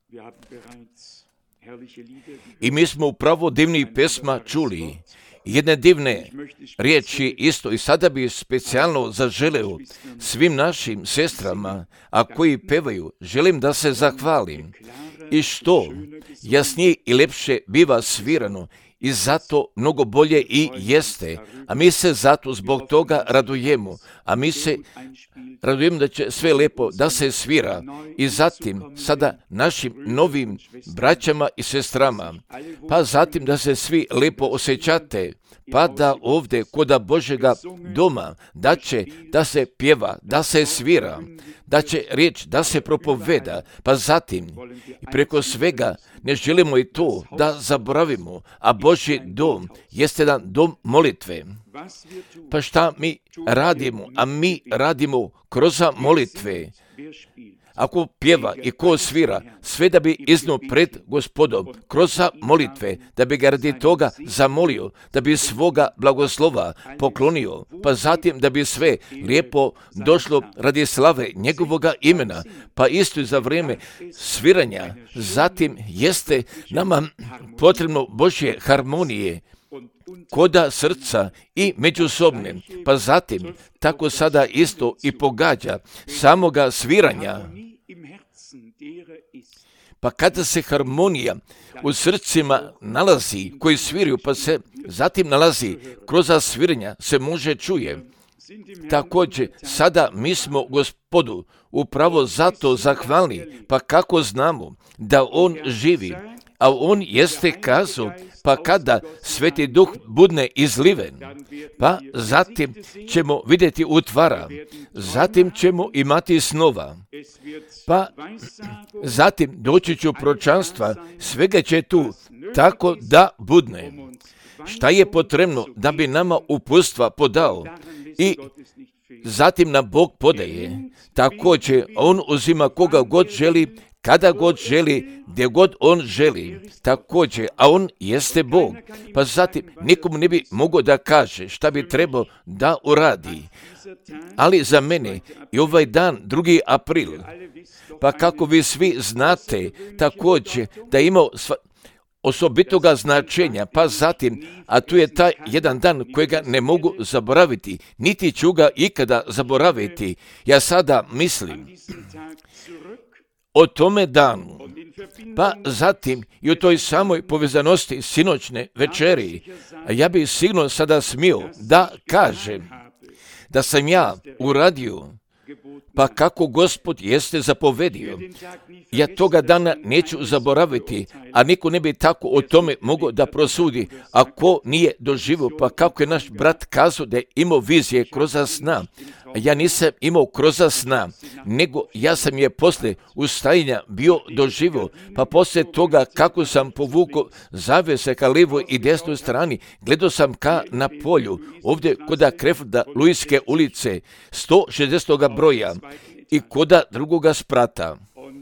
I mi smo upravo divnih pesma čuli, jedne divne riječi isto, i sada bi specijalno zaželeo svim našim sestrama, a koji pevaju, želim da se zahvalim. I što jasnije i lepše biva svirano, i zato mnogo bolje i jeste, a mi se zato zbog toga radujemo, a mi se radujemo da će sve lepo da se svira, i zatim sada našim novim braćama i sestrama, pa zatim da se svi lepo osjećate, pa da ovdje koda Božjega doma da će da se pjeva, da se svira, da će riječ da se propoveda, pa zatim i preko svega ne želimo i to da zaboravimo, a Božji dom jeste jedan dom molitve. Pa šta mi radimo? A mi radimo kroz molitve. Ako pjeva i ko svira, sve da bi iznuo pred Gospodom, kroz molitve, da bi ga radi toga zamolio, da bi svoga blagoslova poklonio, pa zatim da bi sve lijepo došlo radi slave njegovoga imena, pa isto i za vrijeme sviranja. Zatim jeste nama potrebno Božje harmonije, koda srca i međusobne, pa zatim tako sada isto i pogađa samoga sviranja. Pa kada se harmonija u srcima nalazi, koji sviraju, pa se zatim nalazi kroz sviranja, se može čuje. Također, sada mi smo Gospodu upravo zato zahvalni, pa kako znamo da On živi, a On jeste kazao, pa kada Sveti Duh budne izliven, pa zatim ćemo vidjeti utvara, zatim ćemo imati snova, pa zatim doći ću proročanstva, svega će tu tako da budne. Šta je potrebno da bi nama uputstva podao i zatim nam Bog podaje, također On uzima koga god želi, kada god želi, gdje god On želi, također, a On jeste Bog, pa zatim nikomu ne bi mogao da kaže šta bi trebao da uradi. Ali za mene i ovaj dan, 2. april, pa kako vi svi znate također da ima osobitoga značenja, pa zatim, a tu je taj jedan dan kojega ne mogu zaboraviti, niti ću ga ikada zaboraviti. Ja sada mislim o tome danu, pa zatim i u toj samoj povezanosti sinoćne večeri, ja bih sigurno sada smio da kažem da sam ja uradio pa kako Gospod jeste zapovedio. Ja toga dana neću zaboraviti, a niko ne bi tako o tome mogao da prosudi, ako nije doživio, pa kako je naš brat kazao da je imao vizije kroz sna. Ja nisam imao kroz sna, nego ja sam je posle ustajanja bio doživio, pa poslije toga kako sam povukao zavese ka lijevoj i desnoj strani, gledao sam ka na polju, ovdje koda Krefda Luiske ulice, 160. broja i koda drugoga sprata.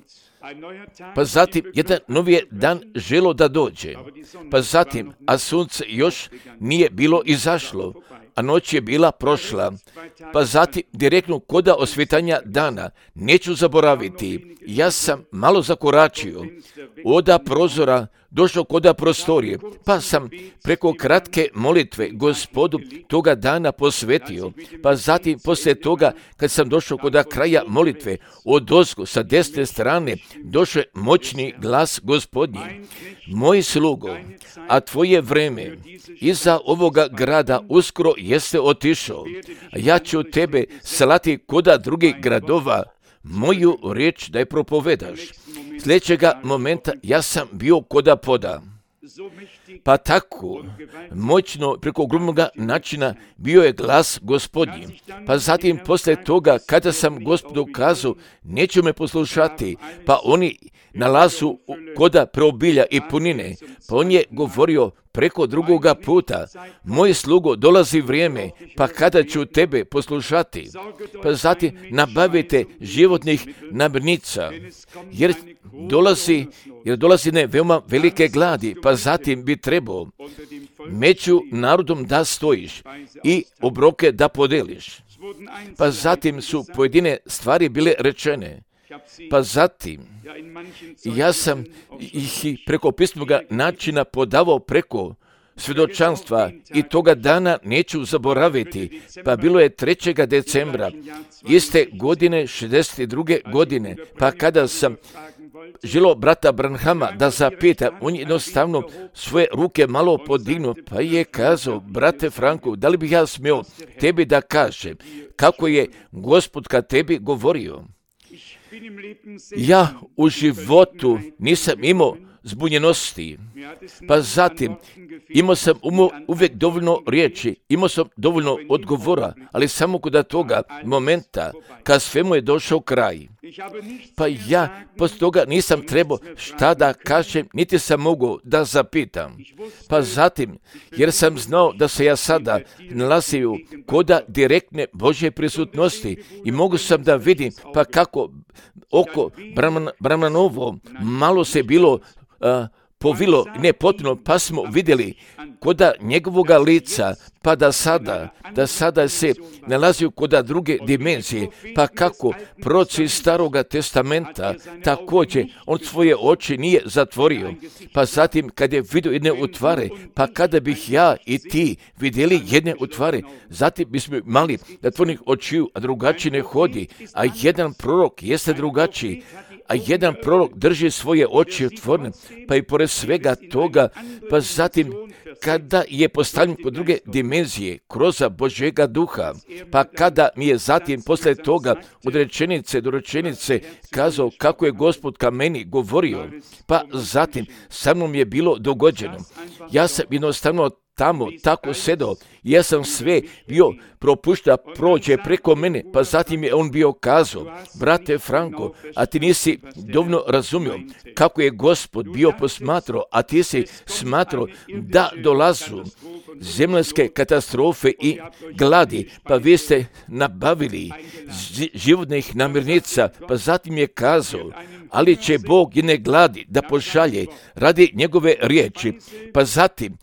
Pa zatim jedan novi dan želo da dođe, pa zatim, a sunce još nije bilo izašlo, a noć je bila prošla, pa zatim direktno koda osvjetanja dana, neću zaboraviti, ja sam malo zakoračio, oda prozora došao koda prostorije, pa sam preko kratke molitve Gospodu toga dana posvetio, pa zatim poslije toga kad sam došao koda kraja molitve, odozgo sa desne strane došao moćni glas Gospodnji. Moj slugo, a tvoje vreme iza ovoga grada uskoro jeste otišao, a ja ću tebe slati koda drugih gradova, moju riječ da je propovedaš. Sljedećega momenta ja sam bio koda poda. Pa tako, moćno preko grubnoga načina bio je glas Gospodnji. Pa zatim poslije toga, kada sam Gospodu kazao, neću me poslušati, pa oni nalazu koda preobilja i punine, pa on je govorio preko drugoga puta, moj slugo, dolazi vrijeme, pa kada ću tebe poslušati, pa zatim nabavite životnih namirnica, jer dolazi ne veoma velike gladi, pa zatim bi trebao među narodom da stojiš i obroke da podeliš. Pa zatim su pojedine stvari bile rečene. Pa zatim, ja sam ih preko pismoga načina podavao preko svjedočanstva i toga dana neću zaboraviti. Pa bilo je 3. decembra, iste godine, 62. godine, pa kada sam želio brata Branhama da zapita, on je jednostavno svoje ruke malo podignuo, pa je kazao, brate Franku, da li bih ja smio tebi da kažem kako je Gospod ka tebi govorio? Ja u životu nisam imao zbunjenosti, pa zatim imao sam uvijek dovoljno riječi, imao sam dovoljno odgovora, ali samo kod toga momenta kad svemu je došao kraj. Pa ja poslije toga nisam trebao šta da kažem, niti sam mogao da zapitam. Pa zatim, jer sam znao da se ja sada nalazio koda direktne Božje prisutnosti i mogu sam da vidim pa kako oko Bramanovo malo se bilo povilo, ne potpuno, pa smo vidjeli koda njegovoga lica, pa da sada se nalazi koda druge dimenzije, pa kako proroci Staroga testamenta, također on svoje oči nije zatvorio, pa zatim kad je vidio jedne utvare, pa kada bih ja i ti vidjeli jedne utvare, zatim bismo imali zatvornih očiju, a drugačiji ne hodi, a jedan prorok jeste drugačiji, a jedan prorok drži svoje oči otvorene, pa i pored svega toga, pa zatim kada je postavljen kod druge dimenzije, kroz Božjega duha, pa kada mi je zatim posle toga od rečenice do rečenice kazao kako je Gospod ka meni govorio, pa zatim sa mnom je bilo dogođeno. Ja sam jednostavno tamo tako sedao, ja sam sve bio propušta prođe preko mene, pa zatim je on bio kazao, brate Franko, a ti nisi dovoljno razumio kako je Gospod bio posmatrao, a ti si smatrao da dolazu zemljske katastrofe i gladi, pa vi ste nabavili životnih namirnica, pa zatim je kazao, ali će Bog jedne gladi da pošalje radi njegove riječi, pa zatim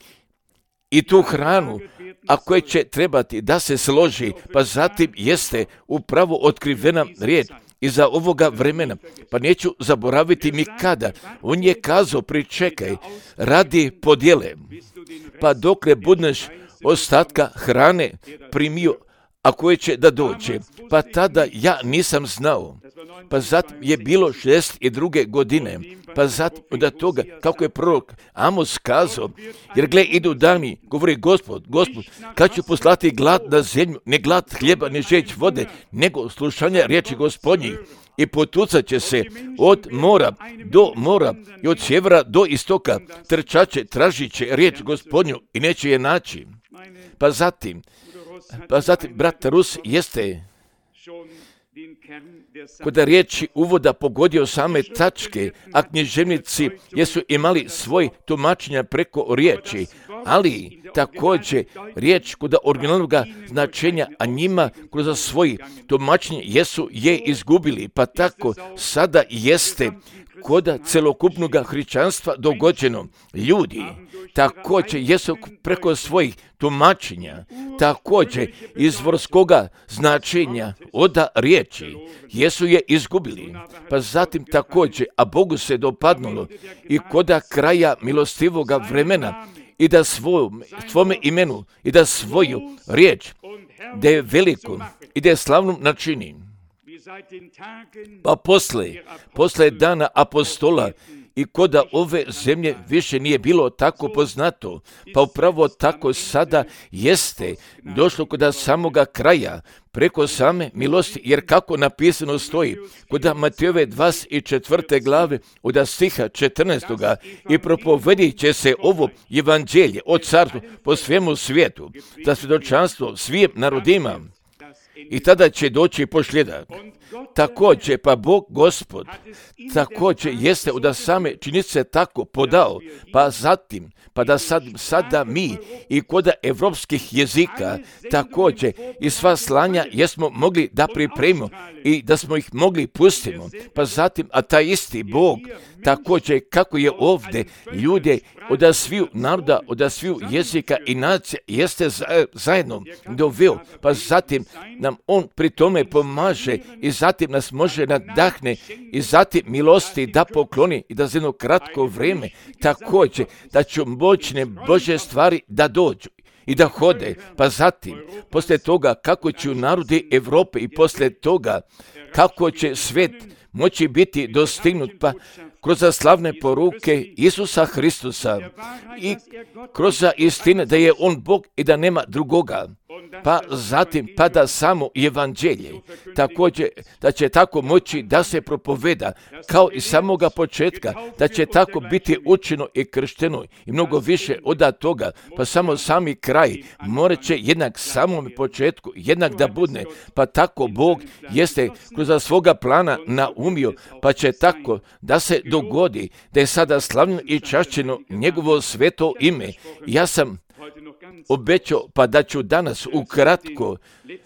i tu hranu, a koje će trebati da se složi, pa zatim jeste upravo otkrivena riječ iza ovoga vremena. Pa neću zaboraviti nikada. On je kazao, pričekaj, radi podjele, pa dokle budeš ostatka hrane primio, a koje će da dođe. Pa tada ja nisam znao. Pa zatim je bilo 62. godine, pa zatim od toga kako je prorok Amos kazao, jer gle idu dani, govori Gospod, kad ću poslati glad na zemlju, ne glad hljeba, ne žeć vode, nego slušanja riječi Gospodnjih. I potucat će se od mora do mora i od sjevera do istoka, trčaće, tražit će riječ Gospodnju i neće je naći. Pa zatim, brat Rus jeste kod riječi uvoda pogodio same tačke, a književnici jesu imali svoj tumačenja preko riječi, ali također riječ kod originalnog značenja, a njima kroz svoj tumačenje jesu je izgubili, pa tako sada jeste kod celokupnog hrišćanstva dogođeno. Ljudi također jesu preko svojih tumačenja, također izvorskoga značenja od riječi, jesu je izgubili. Pa zatim također, a Bogu se dopadnulo i kod kraja milostivoga vremena i da svome imenu i da svoju riječ, da je veliku i da je slavnom načini. Pa posle dana apostola i koda ove zemlje više nije bilo tako poznato, pa upravo tako sada jeste došlo kod samoga kraja, preko same milosti, jer kako napisano stoji, kod Matejove 24. glave od stiha 14. i propovedit će se ovo evanđelje o carstvu po svemu svijetu, za svjedočanstvo svim narodima. I tada će doći posljedak. Također, pa Bog Gospod također jeste od same činjenice tako podao, pa zatim, pa da sada mi i kod evropskih jezika također i sva slanja jesmo mogli da pripremimo i da smo ih mogli pustimo, pa zatim, a taj isti Bog također kako je ovdje ljude od sviju naroda, od sviju jezika i nacija jeste zajedno doveo, pa zatim nam on pri tome pomaže i zatim nas može nadahne i zatim milosti da pokloni i da za jedno kratko vrijeme također da će moćne Božje stvari da dođu i da hode, pa zatim poslije toga kako će u narodi Europe i poslije toga kako će svijet moći biti dostignut, pa kroz slavne poruke Isusa Hristusa i kroz istine da je on Bog i da nema drugoga, pa zatim pa da samo evanđelje također da će tako moći da se propoveda kao i samoga početka, da će tako biti učeno i kršteno i mnogo više od toga, pa samo sami kraj morat će jednak samom početku jednak da budne, pa tako Bog jeste kroz svoga plana naumio, pa će tako da se dogodi da je sada slavno i čašćeno njegovo sveto ime. Ja sam obećao pa da ću danas ukratko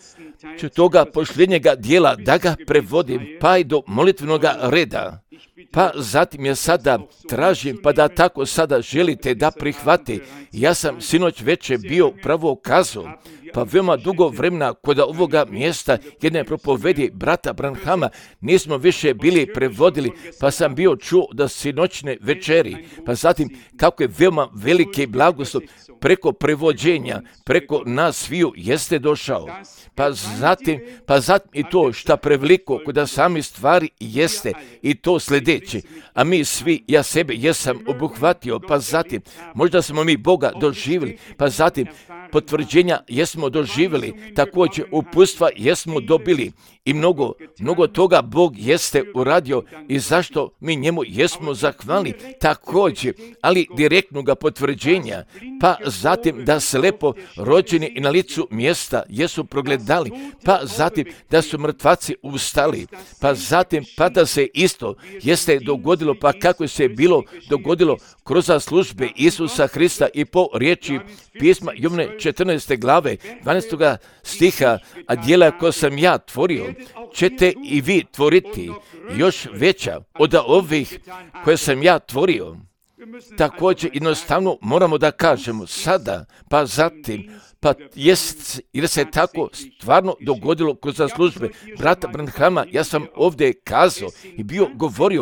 ću toga posljednjega dijela da ga prevodim pa i do molitvenoga reda. Pa zatim ja sada tražim pa da tako sada želite da prihvati. Ja sam sinoć večer bio pravo kazao, pa veoma dugo vremena kod ovoga mjesta jedne propovedi brata Branhama nismo više bili prevodili, pa sam bio čuo da sinoćne večeri, pa zatim kako je veoma veliki blagoslov preko prevođenja, preko nas sviju jeste došao. Pa zatim i to šta preveliko kod sami stvari jeste i to sljedeće. A mi svi, ja sebe jesam obuhvatio, pa zatim možda smo mi Boga doživjeli, pa zatim potvrđenja jesmo doživjeli, također uputstva jesmo dobili i mnogo toga Bog jeste uradio i zašto mi njemu jesmo zahvalni također, ali direktnoga potvrđenja, pa zatim da slepo rođeni i na licu mjesta jesu progledali, pa zatim da su mrtvaci ustali, pa zatim pa da se isto jeste dogodilo, pa kako se bilo dogodilo kroz službe Isusa Hrista i po riječi pisma Jovne 14. glave 12. stiha, a djela koja sam ja tvorio ćete i vi tvoriti još veća od ovih koje sam ja tvorio. Također jednostavno moramo da kažemo sada, pa zatim, pa jer se tako stvarno dogodilo kroz službe brata Branhama. Ja sam ovdje kazao i bio govorio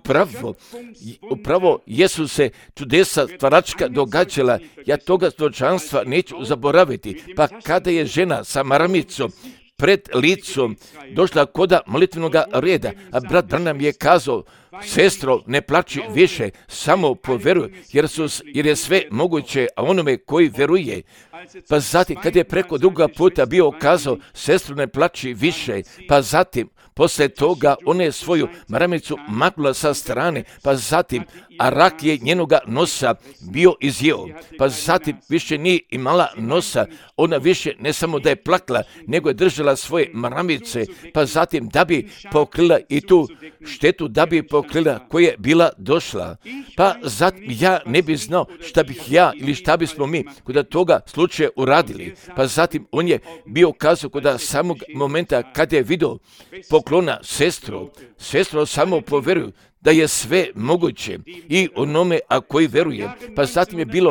upravo jesu se čudesa stvaračka događala, ja toga svjedočanstva neću zaboraviti, pa kada je žena sa maramicom pred licom došla koda molitvenoga reda, a brat Branham je kazao, sestro, ne plači više, samo poveruj, jer je sve moguće, a onome koji veruje. Pa zatim, kad je preko druga puta bio kazao, sestro, ne plači više, pa zatim, poslije toga, ona je svoju maramicu maknula sa strane, pa zatim, a rak je njenoga nosa bio izjeo, pa zatim više nije imala nosa, ona više ne samo da je plakala, nego je držala svoje maramice, pa zatim da bi pokrila i tu štetu, da bi pokrila koja je bila došla. Pa zatim ja ne bi znao šta bih ja ili šta bismo mi kod toga slučaja uradili. Pa zatim on je bio kazao kod samog momenta kad je vidio poklona sestro samo poveruju da je sve moguće i onome a koji veruje. Pa zatim je bilo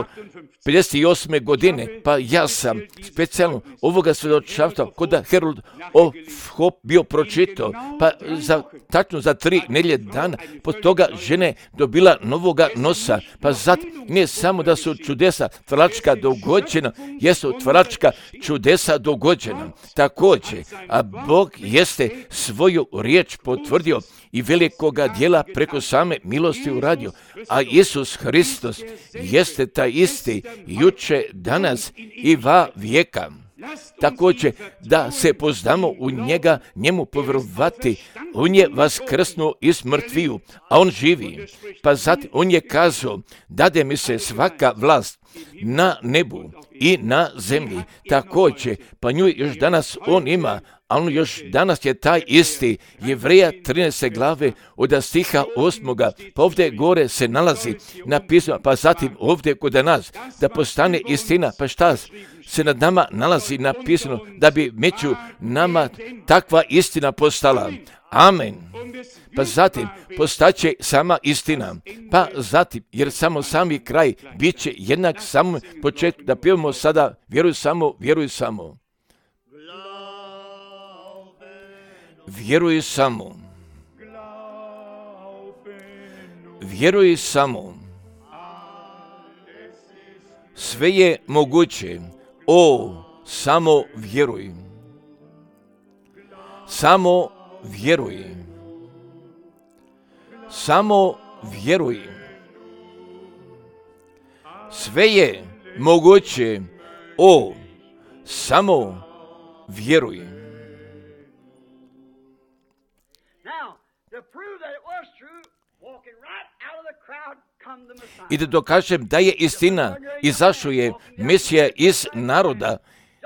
58. godine, pa ja sam specijalno ovoga svjedočanstva kod Harold Hop bio pročitao, pa tačno za 3 nedjelje dana pod toga žene dobila novoga nosa, pa zatim nije samo da su čudesa tvaračka dogođena, jesu tvaračka čudesa dogođena također, a Bog jeste svoju riječ potvrdio i velikoga djela preko same milosti uradio, a Isus Hristos jeste taj isti juče, danas i va vijeka. Također da se poznamo u njega, njemu povjerovati, on je vaskrsnuo iz mrtviju, a on živi. Pa zatim on je kazao, dade mi se svaka vlast na nebu i na zemlji. Također, pa nju još danas on ima, a on još danas je taj isti. Jevreja 13. glave od stiha 8. Pa ovdje gore se nalazi napisano, pa zatim ovdje kod nas da postane istina, pa šta se nad nama nalazi napisano da bi među nama takva istina postala. Amen. Pa zatim postaće sama istina. Pa zatim, jer samo sami kraj bit će jednak samom početku. Da pijemo sada, vjeruj samo, vjeruj samo. Vjeruj samo. Vjeruj samo. Sve je moguće. O, samo vjeruj. Samo vjeruj. Samo vjeruj. Sve je moguće. O, samo vjeruj. I da dokažem da je istina, izašao je Mesija iz naroda.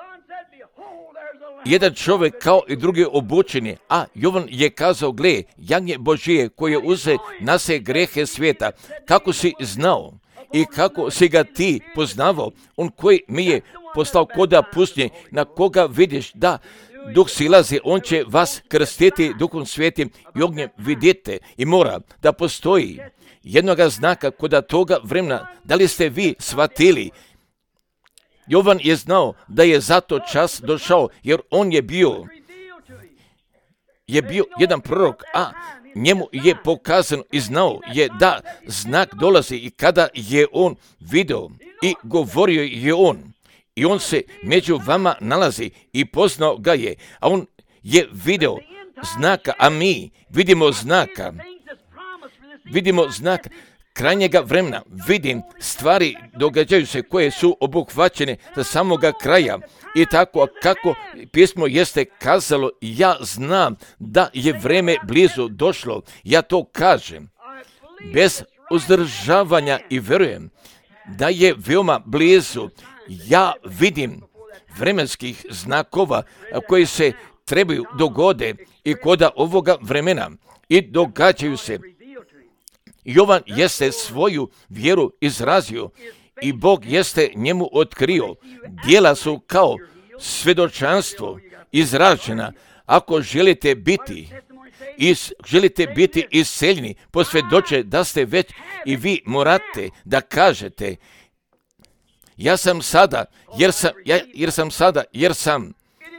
Jedan čovjek kao i drugi obučeni, a Jovan je kazao, gle, jagnje Božije koje uze na se grehe svijeta. Kako si znao i kako si ga ti poznavao, on koji mi je poslao koda pustinje, na koga vidiš da Duh silazi, on će vas krstiti Duhom Svetim i ognjem. Vidite i mora da postoji jednoga znaka kod toga vremena. Da li ste vi shvatili? Jovan je znao da je zato čas došao, jer on je bio jedan prorok, a njemu je pokazano i znao je da znak dolazi. I kada je on video i govorio je on, i on se među vama nalazi i poznao ga je, a on je video znaka, a mi vidimo znaka. Vidimo znak krajnjega vremena. Vidim stvari događaju se koje su obuhvaćene za samoga kraja. I tako kako pismo jeste kazalo, ja znam da je vreme blizu došlo. Ja to kažem bez uzdržavanja i vjerujem da je veoma blizu. Ja vidim vremenskih znakova koji se trebaju dogode i koda ovoga vremena i događaju se. Jovan jeste svoju vjeru izrazio i Bog jeste njemu otkrio. Djela su kao svjedočanstvo izražena. Ako želite biti iseljeni, posvjedoče da ste već i vi morate da kažete ja sam sada, jer sam.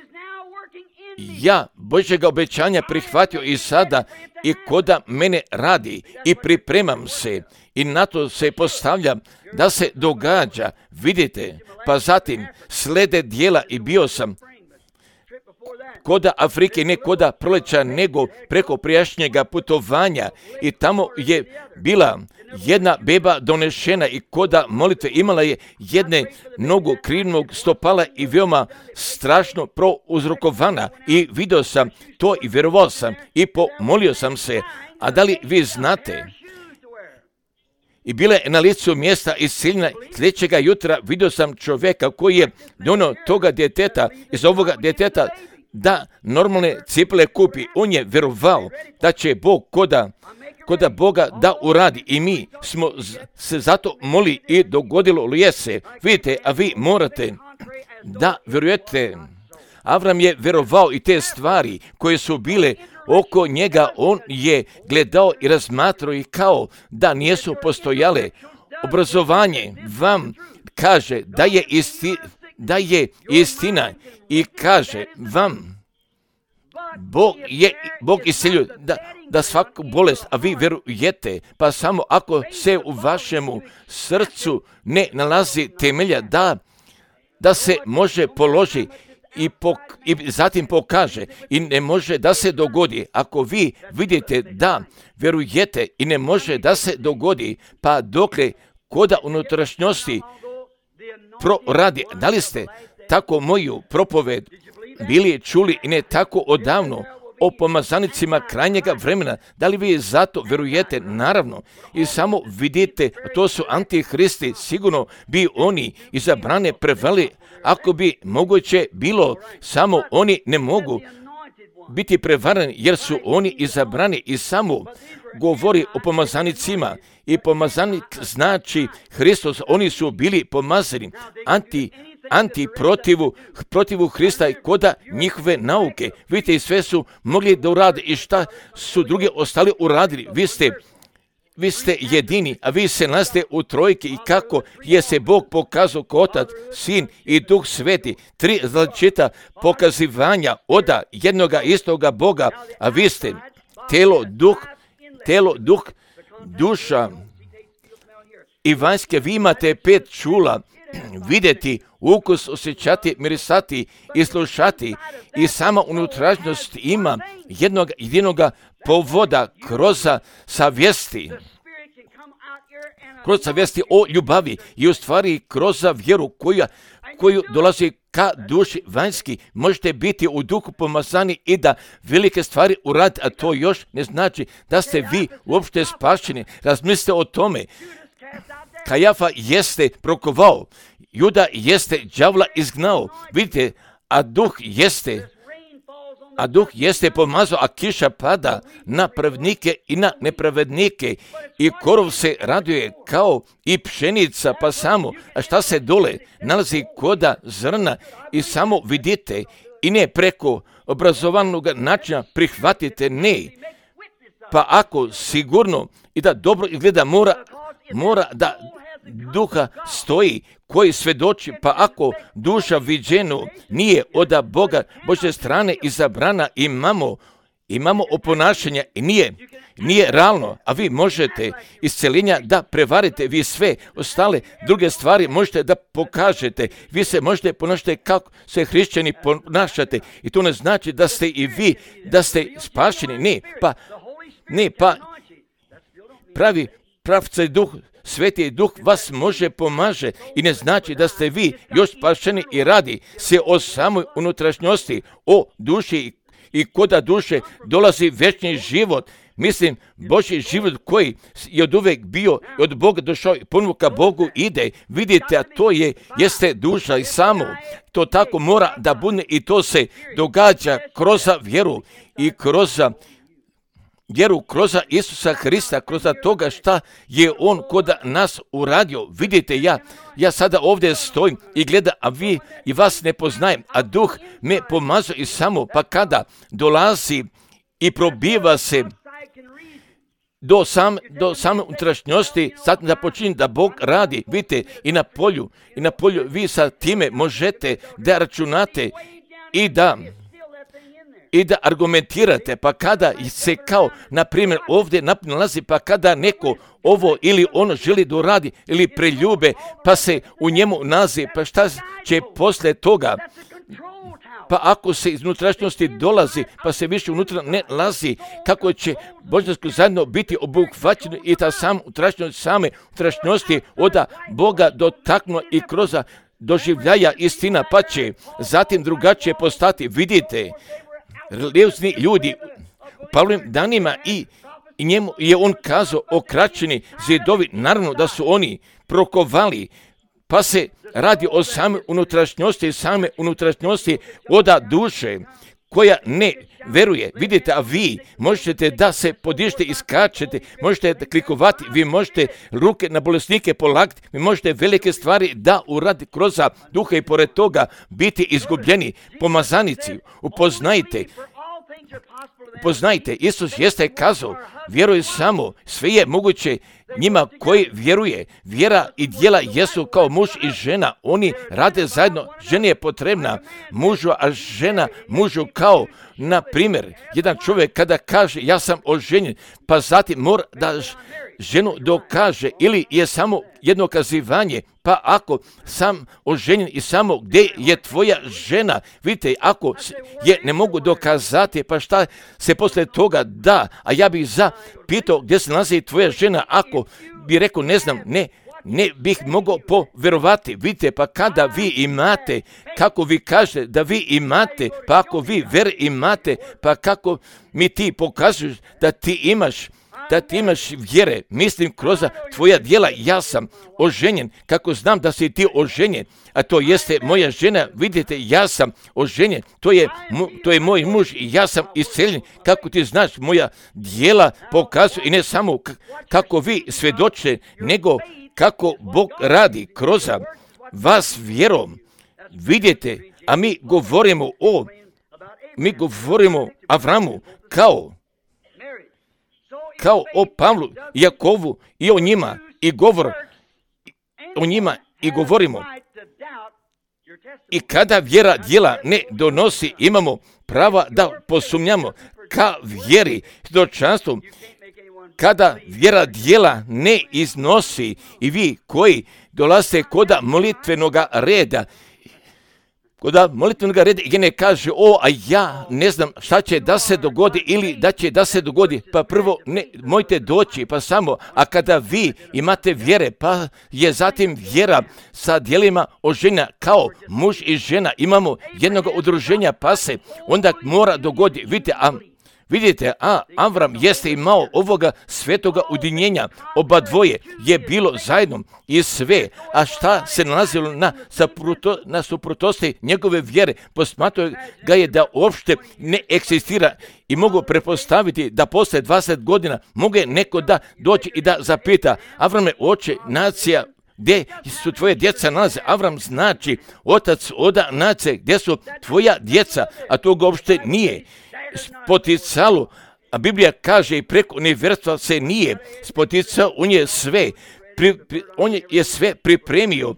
Ja Božjega obećanja prihvatio i sada i koda mene radi i pripremam se i na to se postavljam da se događa. Vidite, pa zatim slede djela i bio sam koda Afrike, ne koda proleća, nego preko prijašnjega putovanja i tamo je bila jedna beba donešena i koda molitve imala je jedne nogu krivnog stopala i veoma strašno prouzrokovana i vidio sam to i vjerovao sam i pomolio sam se. A da li vi znate? I bila je na licu mjesta isiljena. Sljedećega jutra vidio sam čovjeka koji je donio toga djeteta, iz ovoga djeteta da normalne cipele kupi. On je vjerovao da će Bog koda Boga da uradi i mi smo se zato molili i dogodilo li se. Vidite, a vi morate da vjerujete. Avram je vjerovao i te stvari koje su bile oko njega, on je gledao i razmatrao ih kao da nisu postojale. Obrazovanje vam kaže da je istina i kaže vam Bog iseljuje da svaku bolest, a vi vjerujete, pa samo ako se u vašemu srcu ne nalazi temelja da se može položi i zatim pokaže i ne može da se dogodi. Ako vi vidite da vjerujete i ne može da se dogodi, pa dokle koda unutrašnjosti proradi. Da li ste tako moju propoved bili čuli i ne tako odavno o pomazanicima krajnjega vremena? Da li vi zato vjerujete? Naravno. I samo vidite, to su antihristi, sigurno bi oni izabrane preveli. Ako bi moguće bilo, samo oni ne mogu biti prevareni, jer su oni izabrani i samo govori o pomazanicima. I pomazanik znači Hristos, oni su bili pomazani. protivu Hrista i koda njihove nauke. Vidite, i sve su mogli da urade i šta su drugi ostali uradili. Vi ste jedini, a vi se nalazite u trojki i kako je se Bog pokazao kao Otac, Sin i Duh Sveti. 3 različita pokazivanja oda jednoga istoga Boga, a vi ste telo, duh, duša i vanjske. Vi imate 5 čula, vidjeti, ukus, osjećati, mirisati i slušati, i sama unutrašnjost ima jedinoga povoda kroz savjesti o ljubavi i u stvari kroz vjeru koju dolazi ka duši vanjski. Možete biti u duhu pomazani i da velike stvari uradite, a to još ne znači da ste vi uopšte spašeni. Razmislite o tome. Kajafa jeste prokovao, Juda jeste đavla izgnao, vidite, a duh jeste pomazao, a kiša pada na pravednike i na nepravednike, i korov se raduje kao i pšenica, pa samo, a šta se dole nalazi koda zrna, i samo vidite i ne preko obrazovanog načina prihvatite, ne. Pa ako sigurno i da dobro izgleda, mora da duha stoji koji svedoči, pa ako duša viđenu nije od Boga, Božje strane izabrana, imamo oponašanje i nije realno, a vi možete isceljenja da prevarite, vi sve ostale druge stvari možete da pokažete, vi se možete ponašati kako se hrišćani ponašate, i to ne znači da ste i vi, da ste spašeni, pa pravi pravca i duh, Sveti Duh vas pomaže, i ne znači da ste vi još spašeni, i radi se o samoj unutrašnjosti, o duši, i koda duše dolazi večni život. Mislim, Božji život koji je od uvek bio i od Boga došao i ponovo ka Bogu ide. Vidite, a to jeste duša, i samo to tako mora da bude, i to se događa kroz vjeru i kroz Isusa Hrista, kroz toga šta je On kod nas uradio. Vidite, ja sada ovdje stojim i gledam, a vi i vas ne poznajem, a Duh me pomazao, i samo pa kada dolazi i probiva se do same unutrašnjosti, sad da počinje da Bog radi. Vidite, i na polju vi sa time možete da računate i da argumentirate, pa kada se kao, na primjer, ovdje nalazi, pa kada neko ovo ili ono želi da uradi ili preljube, pa se u njemu nalazi, pa šta će posle toga? Pa ako se iz unutrašnjosti dolazi, pa se više unutra ne lazi, kako će božansko zajedno biti obuhvaćeno, i ta same unutrašnjosti od Boga dotaknuo i kroz doživljaja istina, pa će zatim drugačije postati. Vidite, religiozni ljudi u Pavlovim danima, i njemu je on kazao okraćeni zidovi, naravno da su oni prokovali, pa se radi o same unutrašnjosti od duše koja ne veruje. Vidite, a vi možete da se podižete i skačete, možete da klikovati, vi možete ruke na bolesnike polagati, vi možete velike stvari da uradi kroz duha, i pored toga biti izgubljeni. Pomazanici, upoznajte, Isus jeste kazao, vjeruj samo, sve je moguće njima koji vjeruje. Vjera i djela jesu kao muž i žena, oni rade zajedno. Žena je potrebna mužu, a žena mužu, kao, na primjer, jedan čovjek kada kaže ja sam oženjen, pa zatim mora da ženu dokaže, ili je samo jedno kazivanje, pa ako sam oženjen i samo gdje je tvoja žena, vidite, ako je ne mogu dokazati, pa šta se posle toga da, a ja bih pitao gdje se nalazi tvoja žena, ako bi rekao ne znam, ne bih mogao poverovati. Vidite, pa kada vi imate, kako vi kažete da vi imate, pa ako vi ver imate, pa kako mi ti pokazuješ da ti imaš vjere, mislim kroz tvoja djela, ja sam oženjen, kako znam da si ti oženjen, a to jeste moja žena, vidite, ja sam oženjen, to je moj muž i ja sam isceljen, kako ti znaš, moja djela pokazuju, i ne samo kako vi svjedočite, nego kako Bog radi kroz vas vjerom. vidite, a mi govorimo o Avramu kao o Pavlu, Jakovu i o njima i govor o njima i govorimo. I kada vjera djela ne donosi, imamo prava da posumnjamo ka vjeri, svjedočanstvu. Kada vjera djela ne iznosi i vi koji dolazite kod molitvenoga reda i ne kaže, a ja ne znam šta će da se dogodi ili da će da se dogodi, pa prvo mojte doći, pa samo, a kada vi imate vjere, pa je zatim vjera sa djelima oženja kao muž i žena, imamo jednog udruženja, pa se onda mora dogoditi, vidite, Avram jeste imao ovoga svetoga ujedinjenja, oba dvoje je bilo zajedno i sve, a šta se nalazilo na suprotnosti njegove vjere, posmatrao ga je da uopšte ne eksistira i mogu prepostaviti da posle 20 godina mogu neko da doći i da zapita, Avrame, oče, nacija, gdje su tvoje djeca nalaze? Avram znači otac oda nacije, gdje su tvoja djeca, a to ga uopšte nije spoticalo, a Biblija kaže i preko nevjerstva se nije spoticao, on je sve pripremio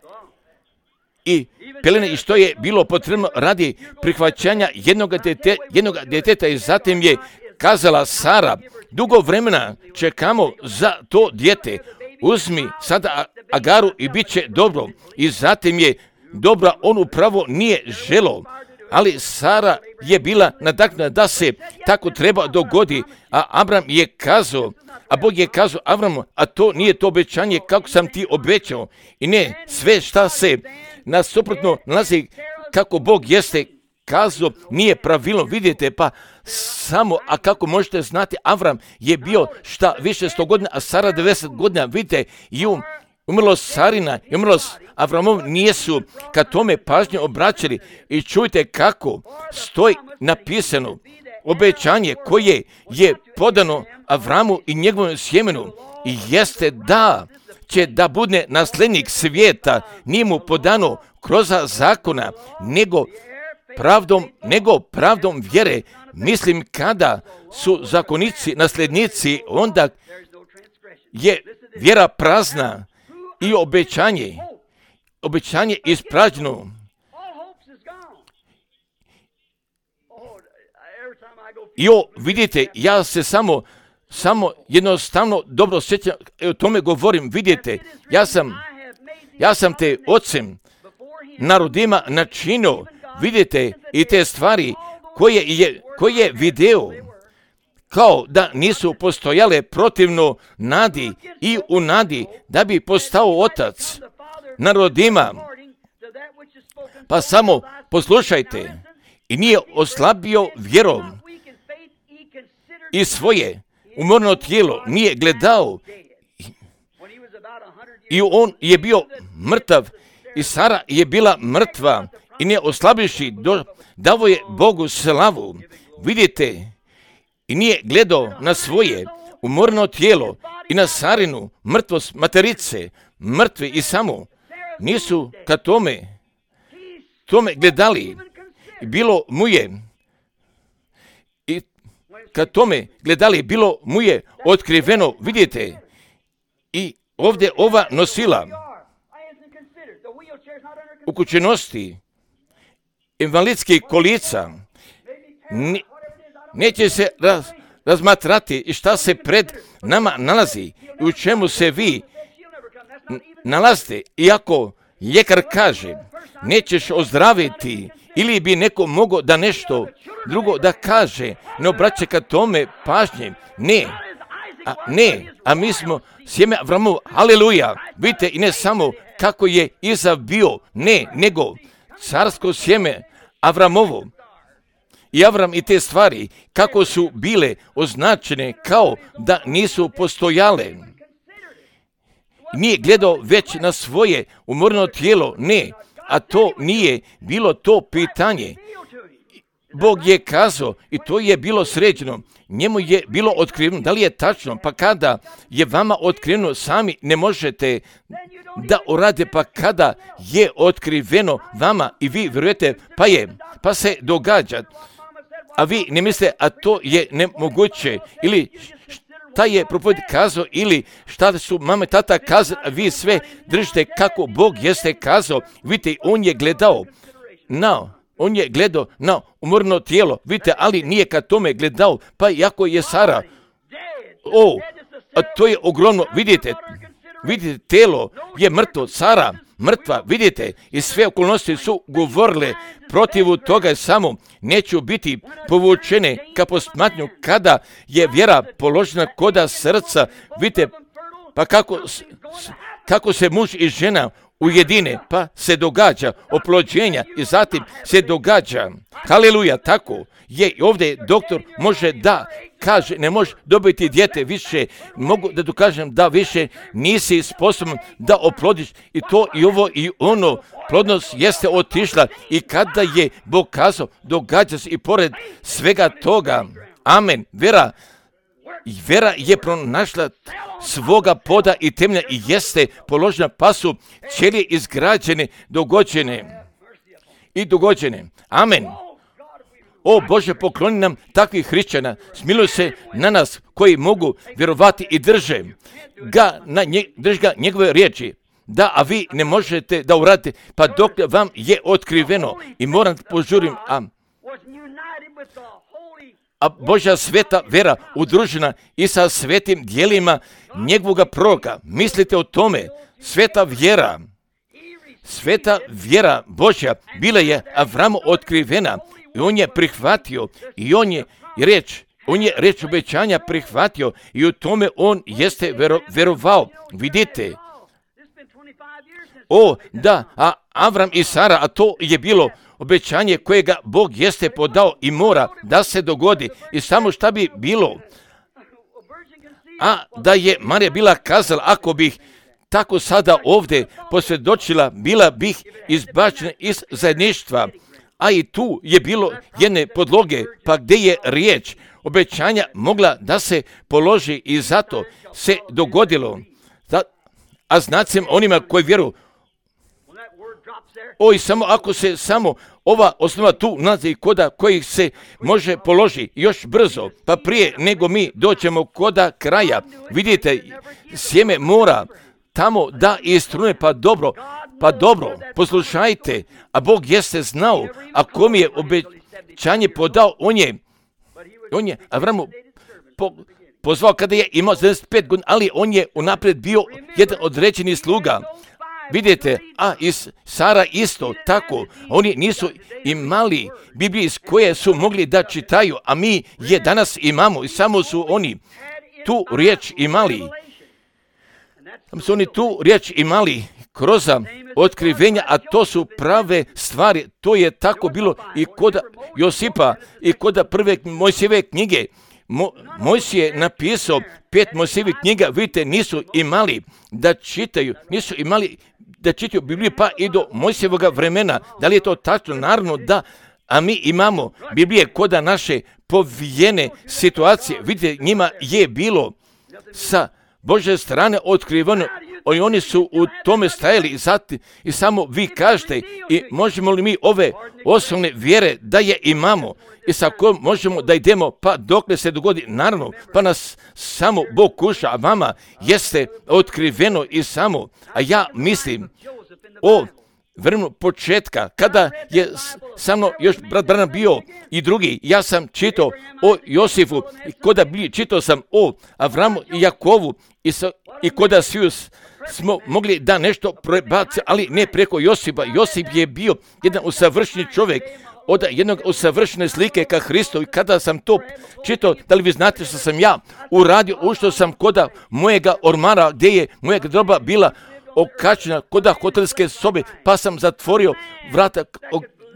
i pelene i što je bilo potrebno radi prihvaćanja jednog djeteta i zatim je kazala Sara, dugo vremena čekamo za to dijete, uzmi sada Agaru i bit će dobro. I zatim je dobra, on upravo nije želio, ali Sara je bila nadahnuta da se tako treba dogodi, a Abram je kazao, a Bog je kazao Avramu, a to nije to obećanje kako sam ti obećao. I ne, sve šta se nasuprotno nalazi kako Bog jeste kazao nije pravilno, vidite, pa samo, a kako možete znati, Avram je bio šta više 100 godina, a Sara 90 godina, vidite, i umrlo Sarina i umrlo Avramov nijesu kad tome pažnje obraćali i čujte kako stoji napisano obećanje koje je podano Avramu i njegovom sjemenu i jeste da će da bude naslednik svijeta, nije mu podano kroz zakona, nego pravdom vjere. Mislim, kada su zakonici naslednici, onda je vjera prazna i obećanje ispražnjeno. I vidite, ja se samo jednostavno dobro sjećam, o tome govorim, vidite, ja sam te ocem narodima načinio, vidite, i te stvari koje je video, kao da nisu postojale protivno nadi i u nadi da bi postao otac narodima. Pa samo poslušajte, i nije oslabio vjerom i svoje umorno tijelo nije gledao i on je bio mrtav i Sara je bila mrtva i nije oslabivši davo je Bogu slavu. Vidite, i nije gledao na svoje umorno tijelo i na Sarinu mrtvost materice, mrtve i samo nisu ka tome gledali. Bilo mu je i kad tome gledali, bilo mu je otkriveno, vidite, i ovdje ova nosila ukućenosti invalidskih kolica neće se razmatrati i šta se pred nama nalazi i u čemu se vi nalazite. Iako ljekar kaže nećeš ozdraviti ili bi neko mogao da nešto drugo da kaže, ne obraća ka tome pažnje. A mi smo sjeme Avramovo, haleluja, vidite, i ne samo kako je Izav bio, nego carsko sjeme Avramovo. I Avram i te stvari, kako su bile označene kao da nisu postojale. Nije gledao već na svoje umorno tijelo, a to nije bilo to pitanje. Bog je kazao i to je bilo sređeno. Njemu je bilo otkriveno. Da li je tačno? Pa kada je vama otkriveno, sami ne možete da urade, pa kada je otkriveno vama i vi vjerujete, pa se događa. A vi ne mislite, a to je nemoguće, ili šta je propovednik kazao, ili šta su mama i tata kazali, a vi sve držite kako Bog jeste kazao. Vidite, on je gledao na umrlo tijelo, vidite, ali nije ka tome gledao, pa iako je Sara, a to je ogromno, vidite, tijelo je mrtvo, Sara mrtva, vidite, i sve okolnosti su govorile protiv toga, samo neću biti povučene ka posmatnju kada je vjera položena koda srca, vidite, pa kako se muž i žena ujedine, pa se događa oplođenja i zatim se događa, haleluja, tako je i ovdje doktor može da kaže, ne možeš dobiti dijete više, mogu da dokažem da više nisi sposoban da oplodiš i to i ovo i ono, plodnost jeste otišla i kada je Bog kazao, događa se i pored svega toga, amen, Vera je pronašla svoga poda i temelja i jeste položena, pa su ćelije izgrađene, dogođene. Amen. O Bože, pokloni nam takvih hrišćana, smiluj se na nas koji mogu vjerovati i drže ga njegove riječi. Da, a vi ne možete da uradite, pa dok vam je otkriveno i moram požurim, a Božja sveta vera udružena i sa svetim dijelima njegovoga proroka. Mislite o tome, sveta vjera Božja bila je Avramu otkrivena i on je prihvatio i on je riječ obećanja prihvatio i u tome on jeste verovao. Vidite, a Avram i Sara, a to je bilo obećanje kojega Bog jeste podao i mora da se dogodi. I samo šta bi bilo, a da je Marija bila kazala, ako bih tako sada ovdje posvjedočila, bila bih izbačena iz zajedništva. A i tu je bilo jedne podloge, pa gdje je riječ obećanja mogla da se položi i zato se dogodilo. A znacem onima koji vjeruju, i samo ako se samo ova osnova tu nalazi koda kojih se može položi još brzo, pa prije nego mi doćemo koda kraja. Vidite, sjeme mora tamo da istrune, pa dobro, poslušajte, a Bog jeste znao, a kom je obećanje podao, on je Avramu pozvao kada je imao 75 godina, ali on je unaprijed bio jedan određeni sluga. Vidite, a i Sara isto tako, oni nisu imali Biblije iz koje su mogli da čitaju, a mi je danas imamo i samo su oni tu riječ imali. Kroz otkrivenja, a to su prave stvari, to je tako bilo i kod Josipa i kod prve Mojsijeve knjige. Mojsije je napisao 5 Mojsijevih knjiga, vidite, nisu imali da čitaju Bibliju pa i do Mojsijevoga vremena. Da li je to tačno? Naravno da, a mi imamo Biblije koda naše povijene situacije. Vidite, njima je bilo sa Božje strane otkriveno i oni su u tome stajali i samo vi kažete i možemo li mi ove osnovne vjere da je imamo i sa kojom možemo da idemo pa dokle se dogodi, naravno, pa nas samo Bog kuša, a vama jeste otkriveno i samo, a ja mislim o vremenu početka, kada je sa mnom još brat Branham bio i drugi, ja sam čitao o Josifu, čitao sam o Avramu i Jakovu i koda svi smo mogli da nešto prebaci, ali ne preko Josipa. Josip je bio jedan usavršeni čovjek, od jednog usavršene slike ka Hristu i kada sam to čitao, da li vi znate što sam ja uradio, ušao sam koda mojega ormara gdje je moja garderoba bila okačena koda hotelske sobe, pa sam zatvorio vrata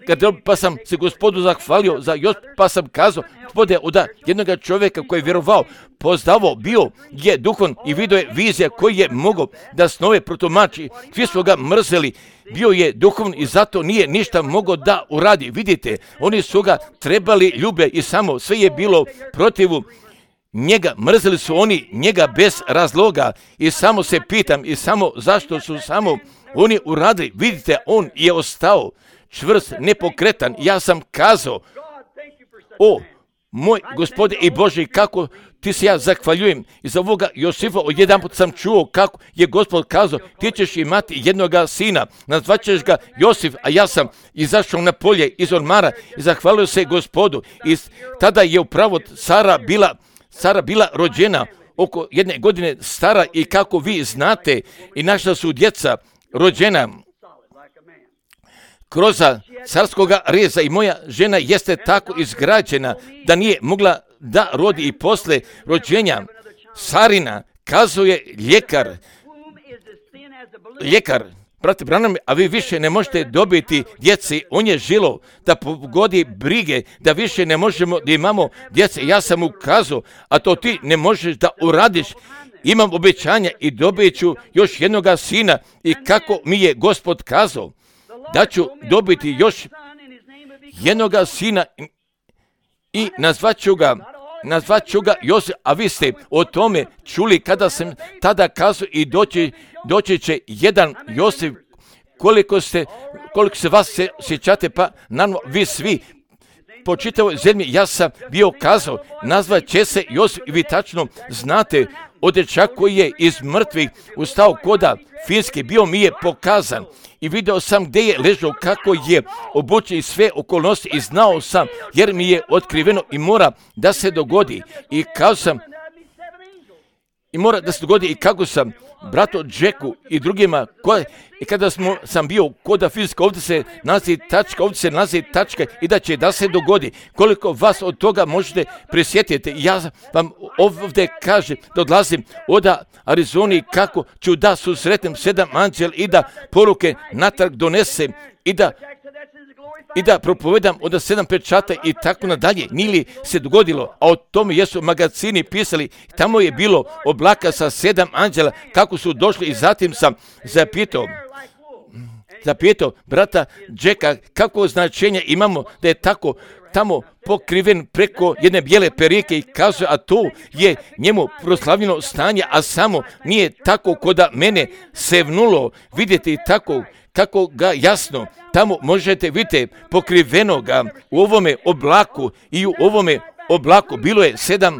pa sam se Gospodu zahvalio za Josip, pa sam kazao, Gospode, od jednoga čovjeka koji je vjerovao, poznavao, bio je duhom i vidio je vizija koji je mogao da snove protumači. Svi su ga mrzeli, bio je duhovn i zato nije ništa mogao da uradi. Vidite, oni su ga trebali ljube i samo sve je bilo protivu njega. Mrzeli su oni njega bez razloga i samo se pitam i samo zašto su samo oni uradili. Vidite, on je ostao čvrst, nepokretan. Ja sam kazao, o moj Gospode i Bože, kako ti se ja zahvaljujem i za ovoga Josifa. Jedanput sam čuo kako je Gospod kazao, ti ćeš imati jednoga sina, nazvaćeš ga Josif, a ja sam izašao na polje iz ormara i zahvalio se Gospodu. I tada je upravo Sara bila rođena, oko 1 godine stara, i kako vi znate, i naša su djeca rođena kroz carskoga reza i moja žena jeste tako izgrađena da nije mogla da rodi i posle rođenja Sarina kazuje ljekar, brate Branham, a vi više ne možete dobiti djeci. On je žilo da pogodi brige, da više ne možemo da imamo djece. Ja sam mu kazao, a to ti ne možeš da uradiš. Imam obećanja i dobit ću još jednoga sina, i kako mi je Gospod kazao da ću dobiti još jednoga sina i nazvat ću ga Josip, a vi ste o tome čuli kada sam tada kazao, i doći će jedan Josip. Koliko se vas sjećate, pa naravno vi svi po čitavoj zemlji, ja sam bio kazao, nazvat će se Josip, i vi tačno znate, od dječaka koji je iz mrtvih ustao koda Finske, bio mi je pokazan i video sam gdje je ležao, kako je obučen i sve okolnosti, i znao sam, jer mi je otkriveno i mora da se dogodi. I mora da se dogodi, i kako sam bratu Jacku i drugima, i kada sam bio koda Finska, ovdje se nalazi tačka, i da će da se dogodi. Koliko vas od toga možete prisjetiti? Ja vam ovdje kažem da odlazim od Arizoni, kako ću da susretnem 7 anđela i da poruke natrag donesem i da propovedam od 7 pečata i tako nadalje. Nije li se dogodilo? A o tome jesu magazini pisali. Tamo je bilo oblaka sa 7 anđela, kako su došli, i zatim sam zapitao brata Jacka kako značenje imamo da je tako tamo pokriven preko jedne bijele perike, i kazuje, a to je njemu proslavljeno stanje, a samo nije tako koda mene sevnulo. Vidite i tako kako ga jasno tamo možete vidjeti pokrivenoga u ovome oblaku, i u ovome oblaku bilo je 7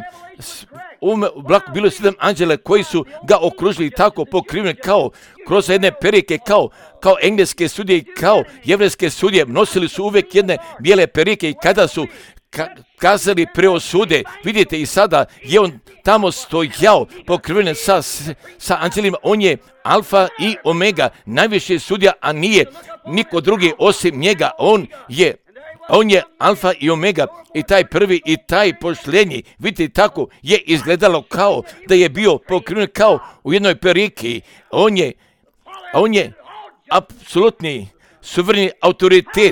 anđela koji su ga okružili, tako pokriveni kao kroz jedne perike, kao engleske sudije i kao jevrejske sudije. Nosili su uvijek jedne bijele perike, i kada su kazali preosude, vidite, i sada je on tamo stojao pokriven sa anđelima. On je alfa i omega, najviši sudija, a nije niko drugi osim njega. On je alfa i omega, i taj prvi i taj posljednji. Vidite, tako je izgledalo, kao da je bio pokriven kao u jednoj periki. On je apsolutni suvereni autoritet.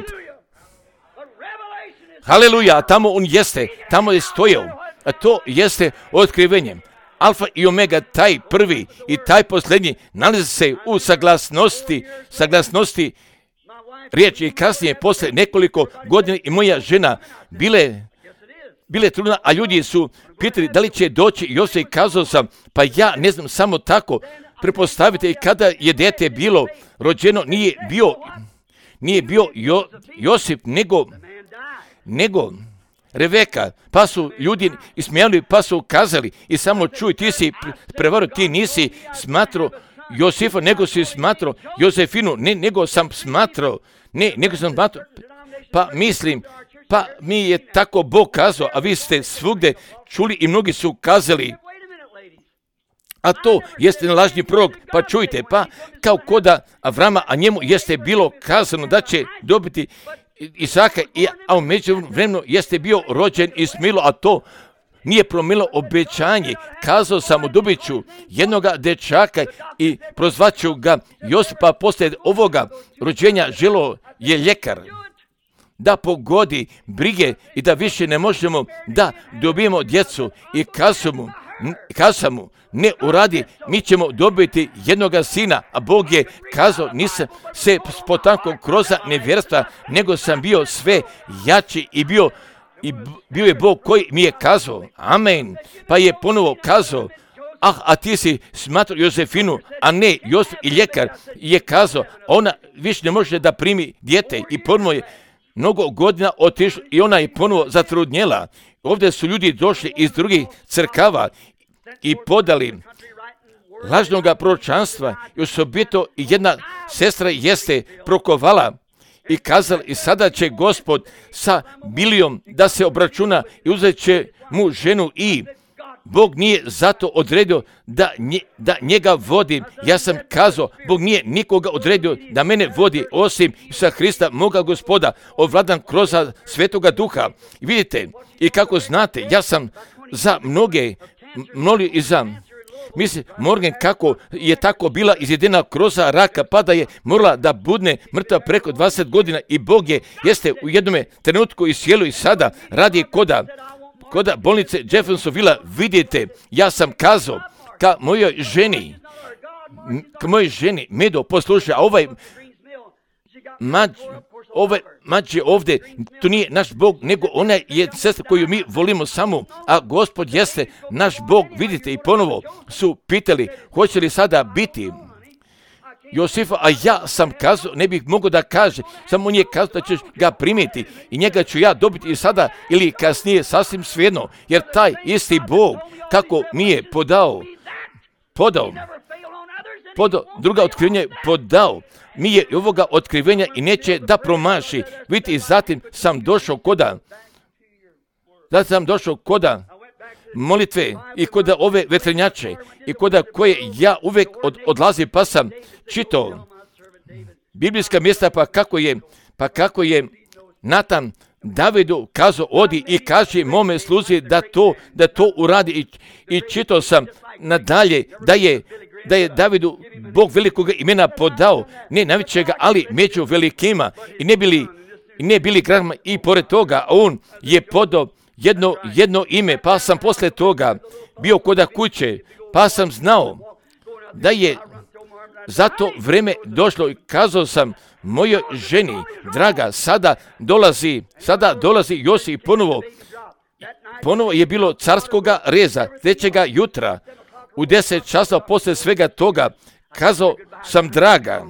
Haleluja, tamo on jeste, tamo je stojao, a to jeste otkrivenje. Alfa i omega, taj prvi i taj posljednji, nalazi se u saglasnosti riječi, i kasnije, posle nekoliko godina, i moja žena bile trudna, a ljudi su pitali da li će doći Josip. Kazao sam, pa ja ne znam, samo tako pretpostavite, i kada je dijete bilo rođeno, nije bio Josip, nego Reveka, pa su ljudi ismijali, pa su kazali, i samo čuj, ti si prevario, ti nisi smatrao Josifa, nego si smatrao Josefinu, nego sam smatrao, pa mi je tako Bog kazao, a vi ste svugde čuli i mnogi su kazali, a to jeste lažni prorok. Pa čujte, pa kao koda Avrama, a njemu jeste bilo kazano da će dobiti Isaka, a u međuvremenu jeste bio rođen Ismail, a to nije promijenilo obećanje. Kazao sam, dobit ću jednoga dečaka i prozvaću ga Josipa. Poslije ovoga rođenja želo je ljekar. da pogodi brige i da više ne možemo da dobijemo djecu i kazao mu, ne uradi, mi ćemo dobiti jednoga sina, a Bog je kazao, nisam se spotakao kroz nevjerstva, nego sam bio sve jači i bio je Bog koji mi je kazao, amen, pa je ponovo kazao, a ti si smatrao Jozefinu, a ne Josip i ljekar, je kazao, ona više ne može da primi dijete i ponovo je mnogo godina otišla i ona je ponovo zatrudnjela. Ovdje su ljudi došli iz drugih crkava i podali lažnoga proročanstva i osobito jedna sestra jeste prokovala i kazala i sada će Gospod sa Bilijom da se obračuna i uzet će mu ženu i Bog nije zato odredio da njega vodi. Ja sam kazao, Bog nije nikoga odredio da mene vodi osim Isusa Hrista, moga Gospoda, ovladan kroz Svetoga Duha. Vidite, i kako znate, ja sam za mnoge molio i za... Mislim, Morgan kako je tako bila izjedena kroz raka, pa da je morala da budne mrtva preko 20 godina i Bog jeste u jednom trenutku iscijelio i sada radi koda bolnice Jeffersonville. Vidite, ja sam kazao ka mojoj ženi, Medo, poslušaj, a ovaj mađe ovdje, to nije naš Bog, nego ona je sestra koju mi volimo samo, a Gospod jeste naš Bog. Vidite, i ponovo su pitali, hoće li sada biti Josifa, a ja sam kazao, ne bih mogao da kaže, samo on je kazao da ćeš ga primiti i njega ću ja dobiti i sada ili kasnije, sasvim svejedno, jer taj isti Bog, kako mi je podao druga otkrivenja podao, mi je ovoga otkrivenja i neće da promaši. Vidite, i zatim sam došao koda molitve i koda ove vetrenjače i koda koje ja uvek odlazi, pa sam čitao biblijska mjesta, pa kako je Natan Davidu kazao, odi i kaži mome sluzi da to uradi i čitao sam nadalje da je Davidu Bog velikog imena podao, ne najvećega, ali među velikima i ne bili grama i pored toga, a on je podao jedno ime, pa sam posle toga bio koda kuće, pa sam znao da je za to vreme došlo i kazao sam mojoj ženi, draga, sada dolazi Josip ponovo je bilo carskoga reza, trećega jutra, u 10 časova posle svega toga, kazao sam draga,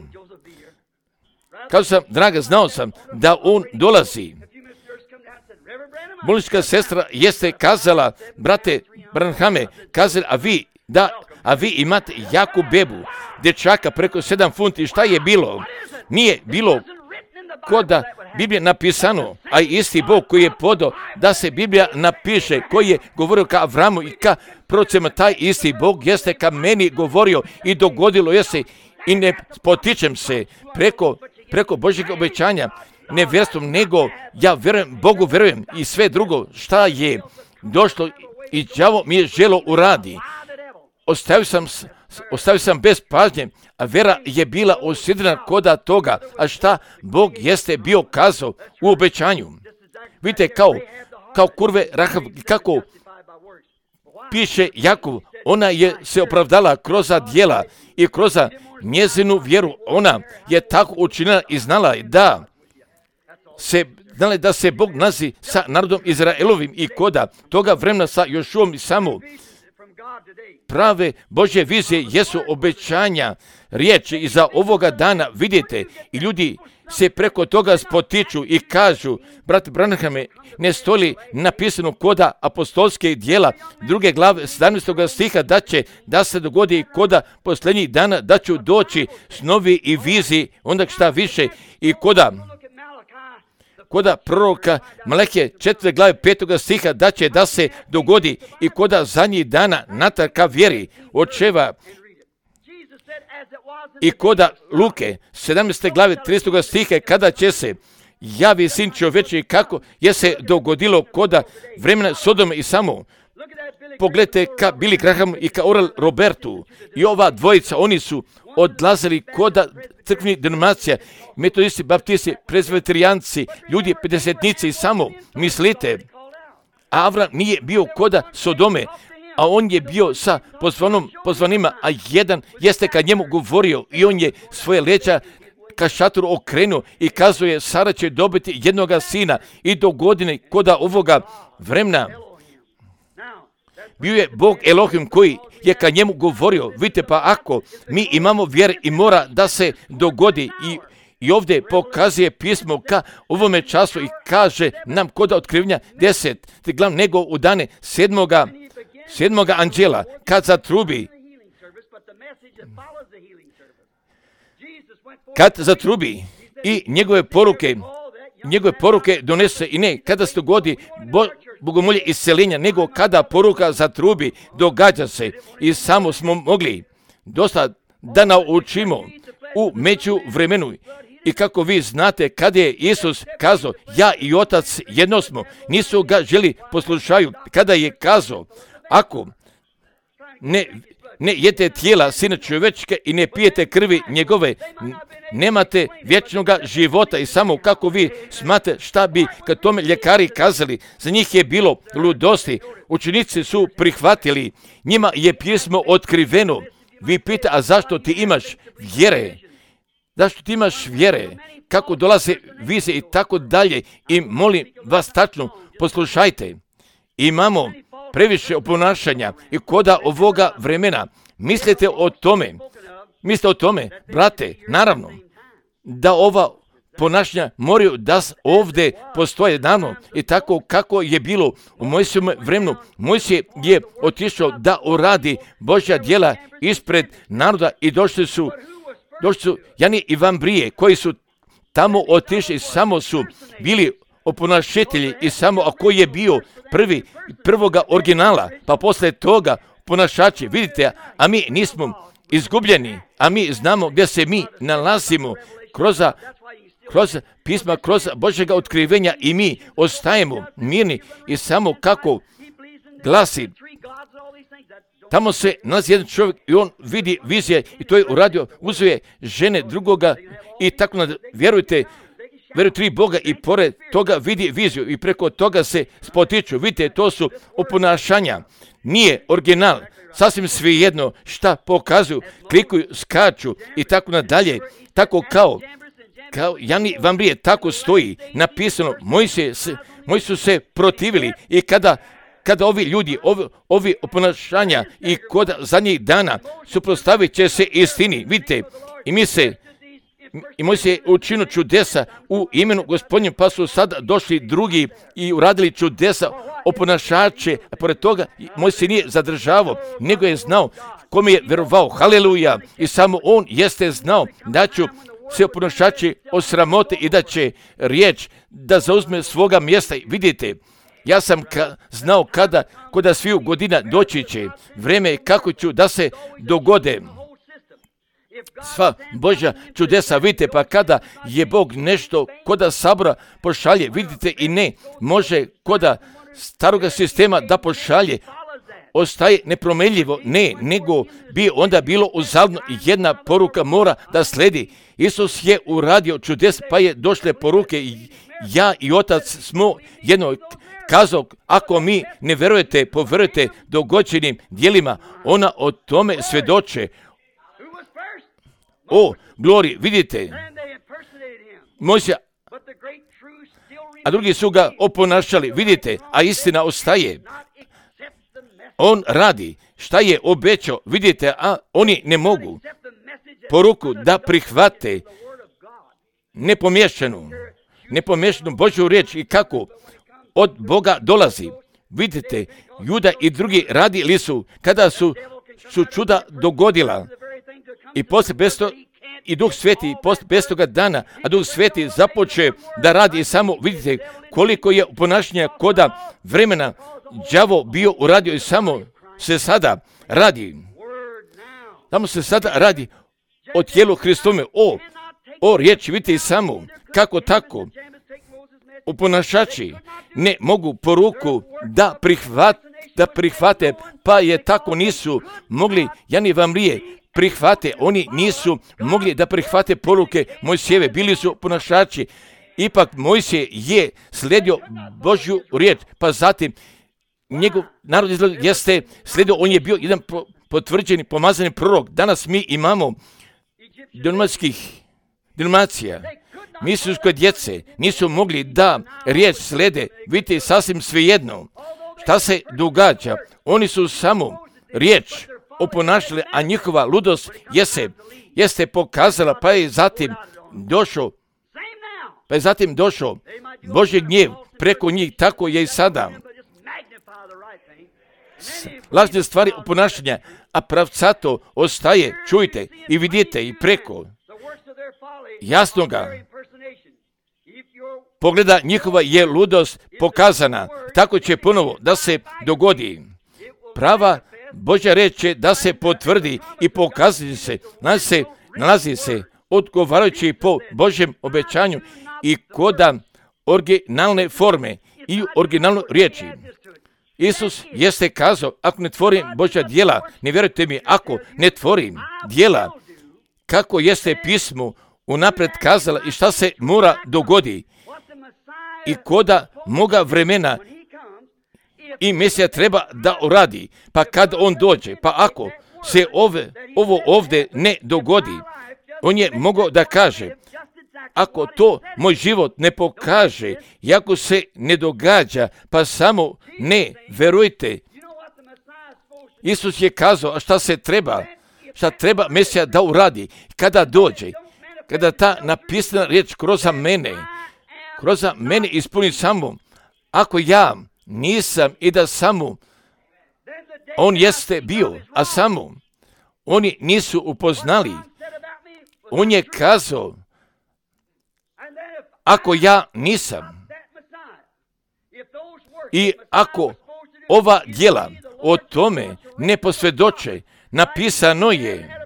znao sam da on dolazi. Bolnička sestra jeste kazala, brate Branhame, kazali, a vi imate jaku bebu, dječaka preko 7 funti, šta je bilo? Nije bilo koda Biblija napisano, a isti Bog koji je podao da se Biblija napiše, koji je govorio ka Avramu i ka prorocima, taj isti Bog jeste ka meni govorio i dogodilo jeste i ne potičem se preko Božjeg obećanja nevjerstvom, nego ja Bogu verujem i sve drugo šta je došlo i đavo mi je želo uradi. Ostavio sam bez pažnje, a vera je bila osidrena koda toga, a šta Bog jeste bio kazao u obećanju. Vidite, kao kurve Rahav, kako piše Jakov, ona je se opravdala kroz djela i kroz njezinu vjeru. Ona je tako učinila i znala da se Bog nalazi sa narodom Izraelovim i koda toga vremena sa Jošuom i samo. Prave Božje vizije jesu obećanja, riječi i za ovoga dana vidite i ljudi se preko toga spotiču i kažu, brat Branhame, ne stoji napisano koda apostolske djela 2. glave 17. stiha da se dogodi koda posljednjih dana da ću doći snovi i viziji, onda šta više i koda proroka Malahije 4. glave 5. stiha da se dogodi i koda zadnjih dana natrag ka vjeri očeva i koda Luke 17. glave 30. stiha kada će se javi sin čovječiji kako je se dogodilo koda vremena Sodome i samo. Pogledajte ka Billy Graham i ka Oral Robertu i ova dvojica, oni su odlazili koda crkvenih denominacija, metodisti, baptisti, prezbiterijanci, ljudi, pedesetnici, samo mislite, Avram nije bio koda Sodome, a on je bio sa pozvanima, a jedan jeste kad njemu govorio i on je svoje leđa ka šatoru okrenuo i kazuje Sara će dobiti jednoga sina i do godine koda ovoga vremena. Bio je Bog Elohim koji je ka njemu govorio, vidite pa ako mi imamo vjer i mora da se dogodi i ovdje pokazuje pismo ka ovome času i kaže nam koda otkrivenja 10, glav nego u dane sedmoga anđela kad zatrubi. Kad zatrubi i njegove poruke donese i ne kada se dogodi bogomolje isceljenja, nego kada poruka zatrubi, događa se i samo smo mogli dosta da naučimo u međuvremenu. I kako vi znate, kada je Isus kazao, ja i Otac jedno smo, nisu ga želi poslušaju. Kada je kazao, ako ne jete tijela Sina čovječke i ne pijete krvi njegove, nemate vječnog života. I samo kako vi smatrate šta bi kad tome ljekari kazali, za njih je bilo ludosti. Učenici su prihvatili, njima je pismo otkriveno. Vi pita, a zašto ti imaš vjere? Zašto ti imaš vjere? Kako dolaze vizije i tako dalje? I molim vas tačno, poslušajte. Imamo previše oponašanja i koda ovoga vremena. Mislite o tome, brate, naravno, da ova ponašanja moraju da ovdje postoje naravno i tako kako je bilo u Mojsijevom vremenu. Mojsije je otišao da uradi Božja djela ispred naroda i došli su Jani i Vambrije koji su tamo otišli, samo su bili oponašatelji i samo ako je bio prvoga originala, pa posle toga ponašači, vidite, a mi nismo izgubljeni, a mi znamo gdje se mi nalazimo kroz pisma, kroz Božjega otkrivenja i mi ostajemo mirni i samo kako glasi. Tamo se nalazi jedan čovjek i on vidi vizije i to je uradio, uzeo je žene drugoga i tako vjerujte, tri Boga i pored toga vidi viziju i preko toga se spotiču. Vidite, to su oponašanja. Nije original, sasvim svejedno šta pokazuju, klikuju, skaču i tako nadalje. Tako kao Jani Vambrije, tako stoji napisano, moji su se protivili i kada ovi ljudi, ovi oponašanja i kod zadnjih dana suprotstavit će se istini. Vidite, i Mojsije učinio čudesa u imenu Gospodnjem, pa su sad došli drugi i uradili čudesa oponašače, a pored toga Mojsije nije zadržavao, nego je znao kome je verovao, haleluja, i samo on jeste znao da ću se oponašači osramote i da će riječ da zauzme svoga mjesta. Vidite, ja sam znao kada sviju godina doći će vreme kako ću da se dogode sva Božja čudesa. Vidite, pa kada je Bog nešto koda sabora pošalje, vidite, i ne može koda staroga sistema da pošalje, ostaje nepromenljivo, ne, nego bi onda bilo uzaludno i jedna poruka mora da sledi. Isus je uradio čudes, pa je došle poruke, ja i Otac smo jedno. Kazao, ako mi ne verujete, poverujete dogođenim djelima, ona o tome svjedoče. O, glori, vidite, Mojsija, a drugi su ga oponašali, vidite, a istina ostaje. On radi šta je obećao, vidite, a oni ne mogu poruku da prihvate nepomiješanu Božju riječ i kako od Boga dolazi. Vidite, Juda i drugi radili su kada su čuda dogodila i poslije besto i Duh Sveti poslije bestoga dana, a Duh Sveti započe da radi i samo vidite koliko je ponašanja koda vremena đavo bio uradio i samo se sada radi. Samo se sada radi o tijelu Hristome, o riječi, vidite i samo kako tako oponašači ne mogu poruku da prihvate, pa je tako nisu mogli Jani Vambrije prihvate. Oni nisu mogli da prihvate poruke Mojsijeve, bili su ponašači. Ipak Mojsije je slijedio Božju riječ, pa zatim njegov narod jeste slijedio, on je bio jedan potvrđeni, pomazani prorok. Danas mi imamo denominacija. Misliške djece nisu mogli da riječ slede, vidite, sasvim svejedno. Šta se događa? Oni su samo riječ oponašali, a njihova ludost jeste pokazala, pa je zatim došao Božji gnjev preko njih, tako je i sada. Lažne stvari oponašanja, a pravcato ostaje, čujte i vidite i preko jasnoga pogleda njihova je ludost pokazana. Tako će ponovo da se dogodi. Prava Božja reč će da se potvrdi i pokazati se, nalazi se odgovarajući po Božjem obećanju i koda originalne forme i originalne riječi. Isus jeste kazao, ako ne tvorim Božja djela, ne vjerujte mi, ako ne tvorim djela, kako jeste pismo unaprijed kazala i šta se mora dogodi i koda moga vremena i Mesija treba da uradi, pa kad on dođe, pa ako se ovo ovdje ne dogodi, on je mogao da kaže, ako to moj život ne pokaže, i ako se ne događa, pa samo ne verujte. Isus je kazao, a šta treba Mesija da uradi, kada dođe, kada ta napisana riječ kroz mene ispuni samo, ako ja nisam i da samo on jeste bio, a samo oni nisu upoznali. On je kazao, ako ja nisam i ako ova djela o tome ne posvjedoče, napisano je,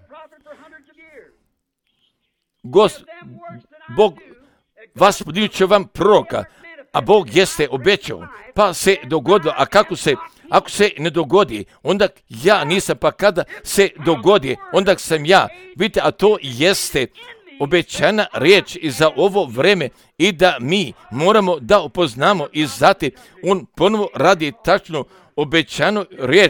Bog vas podići će vam proroka, a Bog jeste obećao, pa se dogodilo, a ako se ne dogodi, onda ja nisam, pa kada se dogodi, onda sam ja. Vidite, a to jeste obećana riječ i za ovo vreme i da mi moramo da upoznamo i zatim on ponovo radi tačno obećanoj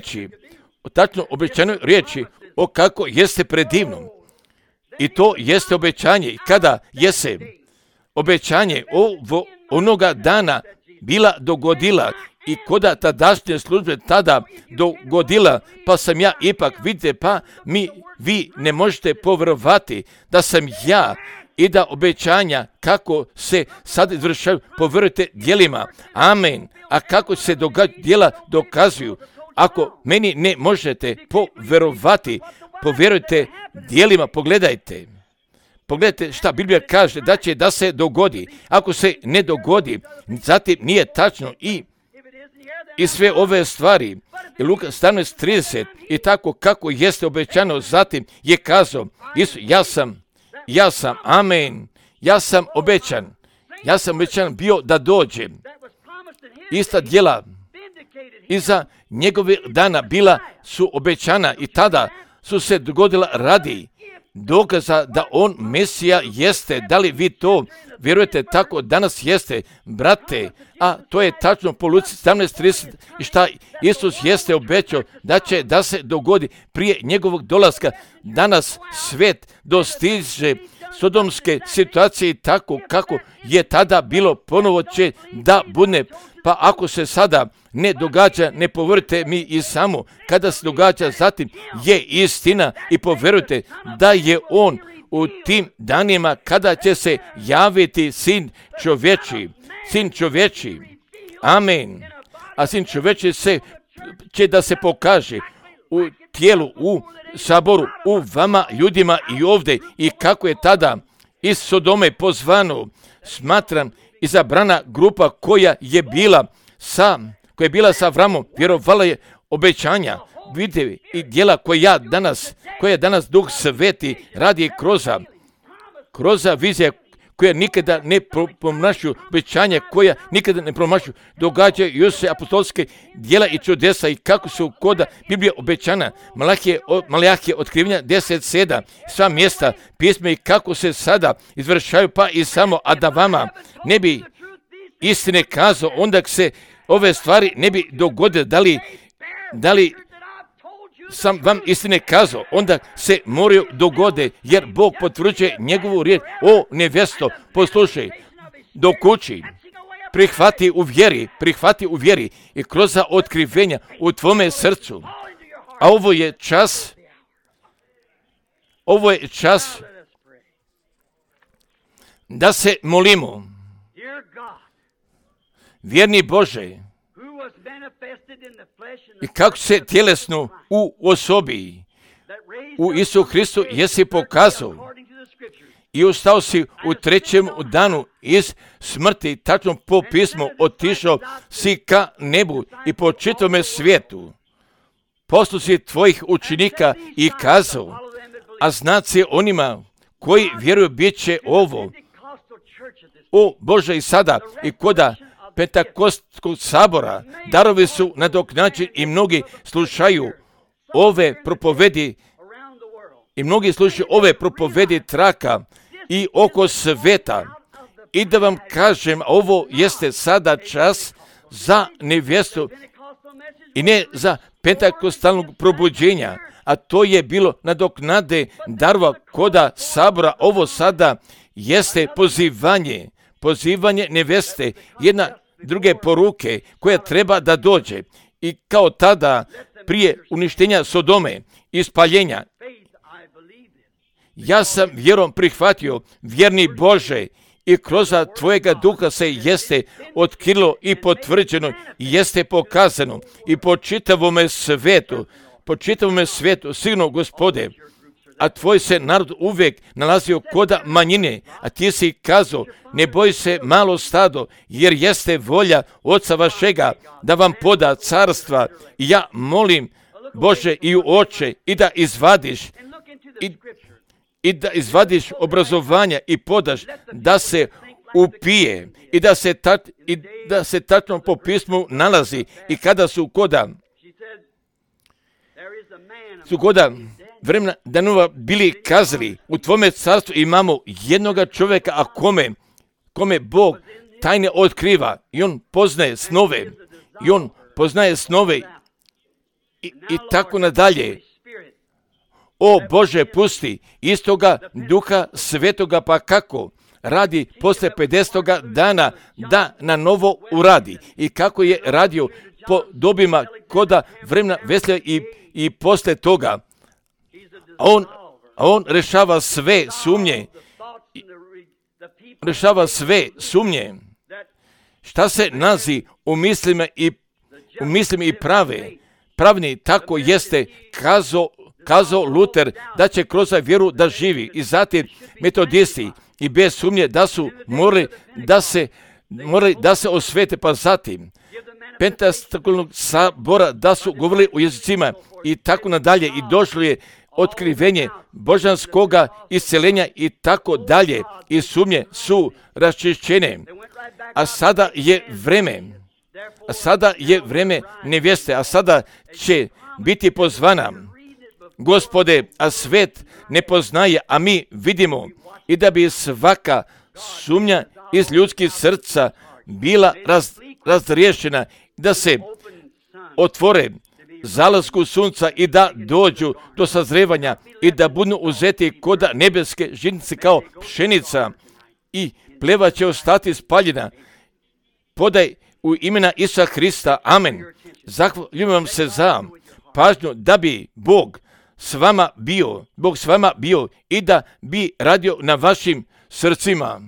riječi o kako jeste predivno. I to jeste obećanje. I kada jeste obećanje onoga dana bila dogodila i koda tadašnje službe tada dogodila, pa sam ja ipak, vidite, pa vi ne možete povjerovati da sam ja i da obećanja kako se sad izvršaju, povjerujte djelima. Amen. A kako se djela dokazuju, ako meni ne možete povjerovati, povjerujte djelima, pogledajte šta Biblija kaže da će da se dogodi. Ako se ne dogodi, zatim nije tačno i sve ove stvari. I Luka 17:30 i tako kako jeste obećano, zatim je kazao, Isus, ja sam, amen, ja sam obećan bio da dođe. Ista djela iza njegove dana bila su obećana i tada su se dogodila radi dokaza da on Mesija jeste. Da li vi to vjerujete? Tako danas jeste, brate, a to je tačno po Luci 17:30 i šta Isus jeste obećao da će da se dogodi prije njegovog dolaska. Danas svet dostiže sodomske situacije tako kako je tada bilo, ponovo će da bude. Pa ako se sada ne događa, ne povjerujte mi i samo kada se događa, zatim je istina i povjerujte da je on u tim danima kada će se javiti sin čovječiji. Amen. A sin čovječiji će da se pokaže u tijelu, u saboru, u vama ljudima i ovdje i kako je tada iz Sodome pozvano, smatram, izabrana grupa koja je bila sa Avramom, vjerovala je obećanja. Vidite i djela koja danas Duh Sveti radi kroz vizije koja nikada ne promašuju, obećanja koja nikada ne promašuju. Događaju se apostolske djela i čudesa i kako su koda Biblija obećana. Malahije otkrivenja 10:7, sva mjesta pisma i kako se sada izvršaju, pa i samo, a da vama ne bi istine kazao, onda se ove stvari ne bi dogodile. Da li sam vam istine kazao, onda se moraju dogode, jer Bog potvrđuje njegovu riječ. O nevjesto, poslušaj, do kući, prihvati u vjeri i kroz otkrivenja u tvome srcu. A ovo je čas da se molimo. Vjerni Bože, i kako se tjelesno u osobi, u Isu Hristu jesi pokazao i ustao si u trećem danu iz smrti, tačno po pismu otišao si ka nebu i po čitavome svijetu. Poslao si tvojih učenika i kazao, a znaci onima koji vjeruju bit će ovo. O Bože, i sada i koda Pentakostskog sabora darovi su nadoknađeni i mnogi slušaju ove propovedi traka i oko sveta. I da vam kažem, ovo jeste sada čas za nevjestu i ne za pentakostalnog probuđenja, a to je bilo nadoknade darova koda sabora. Ovo sada jeste pozivanje neveste, jedna druge poruke koja treba da dođe. I kao tada, prije uništenja Sodome i spaljenja, ja sam vjerom prihvatio, vjerni Bože, i kroz tvojega duha se jeste otkrilo i potvrđeno, jeste pokazano i po čitavome svijetu, sigurno, Gospode, a tvoj se narod uvijek nalazio koda manjine, a ti si kazao, ne boj se malo stado, jer jeste volja Oca vašega da vam poda carstva. I ja molim, Bože, i u oče, i da izvadiš obrazovanja i podaš da se upije i da se tačno po pismu nalazi. I kada su koda vremena danova bili kazali, u tvome carstvu imamo jednoga čovjeka, a kome Bog tajne otkriva i on poznaje snove i tako nadalje. O Bože, pusti istoga Duha Svetoga, pa kako radi posle 50. dana da na novo uradi i kako je radio po dobima koda vremena veselja i posle toga. A on rešava sve sumnje. Šta se nalazi u mislima i pravni, tako jeste kazao Luter da će kroz vjeru da živi. I zatim metodisti i bez sumnje da su morali da se osvete, pa zatim Pentakostalnog sabora da su govorili u jezicima i tako nadalje. I došlo je otkrivenje božanskoga isceljenja i tako dalje. I sumnje su raščišćene. A sada je vreme nevjeste, a sada će biti pozvana. Gospode, a svet ne poznaje, a mi vidimo, i da bi svaka sumnja iz ljudskih srca bila razriješena, da se otvore zalasku sunca i da dođu do sazrevanja i da budu uzeti koda nebeske žitnice kao pšenica i pleva će ostati spaljena. Podaj u imena Isusa Hrista. Amen. Zahvaljujem vam se za pažnju da bi Bog s vama bio i da bi radio na vašim srcima.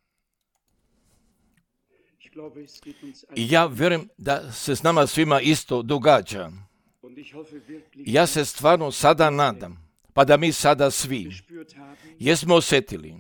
I ja vjerujem da se s nama svima isto događa. Ja se stvarno sada nadam, pa da mi sada svi jesmo osjetili,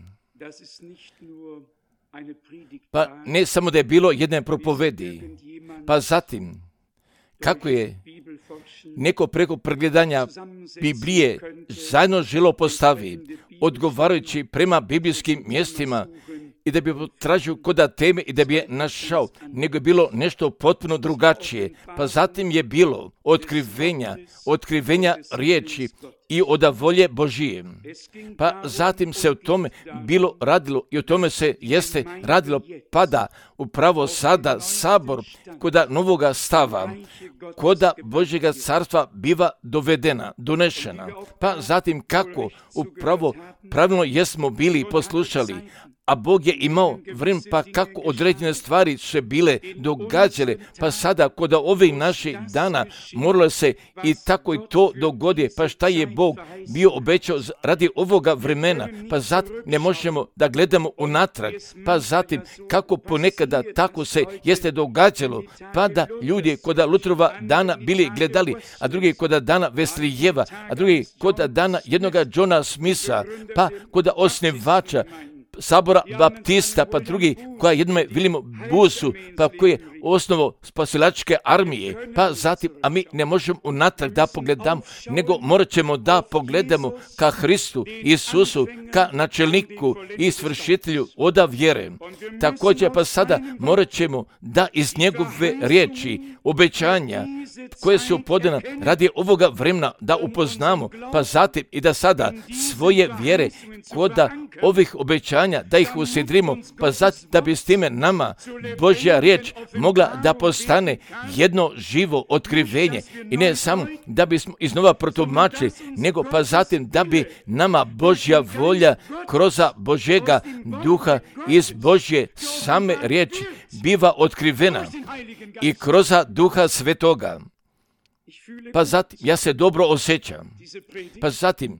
pa ne samo da je bilo jedne propovedi, pa zatim kako je neko preko pregledanja Biblije zajedno želo postavi, odgovarajući prema biblijskim mjestima i da bi tražio koda teme i da bi je našao, nego je bilo nešto potpuno drugačije. Pa zatim je bilo otkrivenja riječi i od volje Božije. Pa zatim se o tome bilo radilo i o tome se jeste radilo, pada upravo sada sabor koda novoga stava, koda Božjega carstva biva donešena. Pa zatim kako upravo pravilno jesmo bili poslušali, a Bog je imao vremena, pa kako određene stvari se bile događale, pa sada kod ovih naših dana moralo se i tako i to dogodi, pa šta je Bog bio obećao radi ovoga vremena, pa zatim ne možemo da gledamo unatrag, pa zatim kako ponekada tako se jeste događalo, pa da ljudi kod Lutrova dana bili gledali, a drugi kod dana Veslijeva, a drugi kod dana jednoga Johna Smitha, pa kod osnivača sabora Baptista, pa drugi koja jednome Williamu Boothu, pa koji je osnovao spasilačke armije, pa zatim, a mi ne možemo unatrag da pogledamo, nego morat ćemo da pogledamo ka Hristu, Isusu, ka načelniku i svršitelju oda vjere. Također, pa sada morat ćemo da iz njegove riječi, obećanja, koje su podana radi ovoga vremena da upoznamo, pa zatim i da sada svoje vjere koda ovih obećanja da ih usidrimo, pa zatim da bi s time nama Božja riječ mogla da postane jedno živo otkrivenje i ne samo da bismo iznova protumačili, nego pa zatim da bi nama Božja volja kroz Božjega duha iz Božje same riječi biva otkrivena i kroz duha svetoga. Pa zatim ja se dobro osjećam. Pa zatim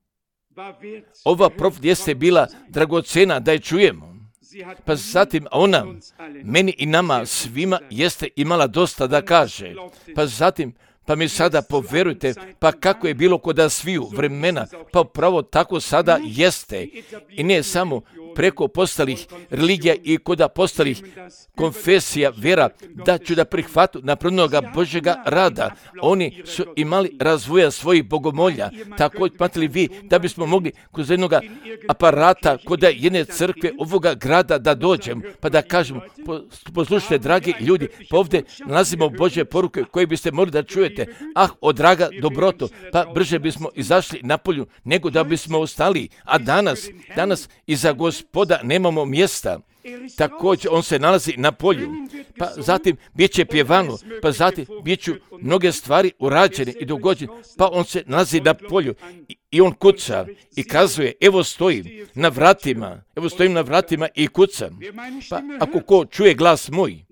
ova propovijed jeste bila dragocena da je čujemo. Pa zatim ona meni i nama svima jeste imala dosta da kaže. Pa zatim, pa mi sada poverujte, pa kako je bilo kod sviju vremena, pa upravo tako sada jeste. I ne samo preko postalih religija i kod postalih konfesija vjera, da ću da prihvatu napravnoga Božjega rada. Oni su imali razvoja svojih bogomolja. Tako smatrali vi da bismo mogli kroz jednog aparata kod jedne crkve ovoga grada da dođemo, pa da kažemo, poslušajte dragi ljudi, pa ovdje nalazimo Božje poruke koje biste mogli da čujete. Ah, o draga dobroto, pa brže bismo izašli napolju nego da bismo ostali. A danas iza Gospoda nemamo mjesta. Također on se nalazi na polju, pa zatim bit će pjevano, pa zatim bit ću mnoge stvari urađene i dogođene, pa on se nalazi na polju i on kuca i kazuje, evo stojim na vratima i kucam. Pa ako ko čuje glas moj,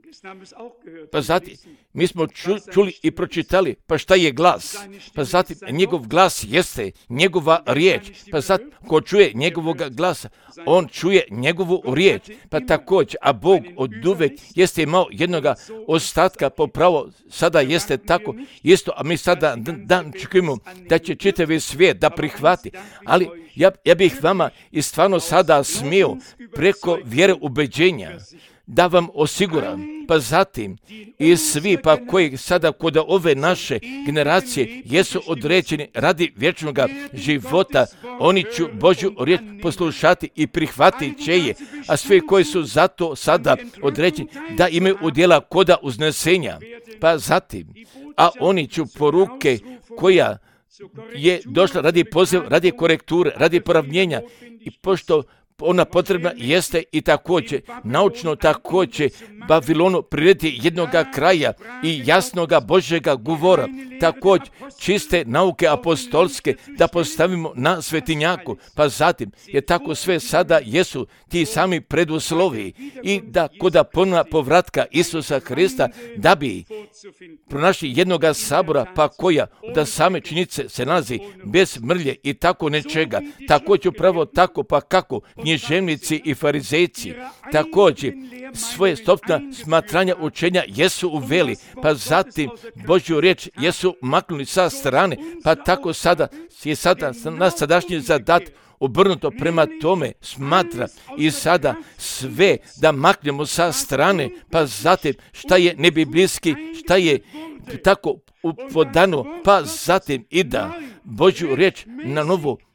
pa zatim mi smo čuli i pročitali, pa šta je glas? Pa zatim njegov glas jeste njegova riječ, pa zatim ko čuje njegovog glasa, on čuje njegovu riječ, pa također, a Bog od uvek jeste imao jednoga ostatka, popravo sada jeste tako isto, a mi sada dan čekujemo da će čitavi svijet da prihvati, ali ja bih vama i stvarno sada smio preko vjere ubeđenja da vam osiguram, pa zatim i svi pa koji sada kod ove naše generacije jesu određeni radi vječnog života, oni će Božju riječ poslušati i prihvatiti će je, a svi koji su zato sada određeni da imaju udjela koda uznesenja, pa zatim, a oni će poruke koja je došla radi poziva, radi korekture, radi poravnjenja i pošto ona potrebna jeste i također, naučno također, Babilonu prirediti jednoga kraja i jasnoga Božjega govora, također čiste nauke apostolske da postavimo na svetinjaku, pa zatim je tako sve sada jesu ti sami preduslovi i da kod ponovna povratka Isusa Hrista da bi pronašli jednoga sabora pa koja da same činjenice se nalazi bez mrlje i tako nečega, također upravo tako pa kako književnici i farizejci također svoje stopna smatranja učenja jesu uveli, pa zatim Božju riječ jesu maknuli sa strane, pa tako sada je sada naš sadašnji zadat obrnuto prema tome smatra i sada sve da maknemo sa strane, pa zatim šta je nebiblijski, šta je tako upodano, pa zatim i da Božju riječ na novo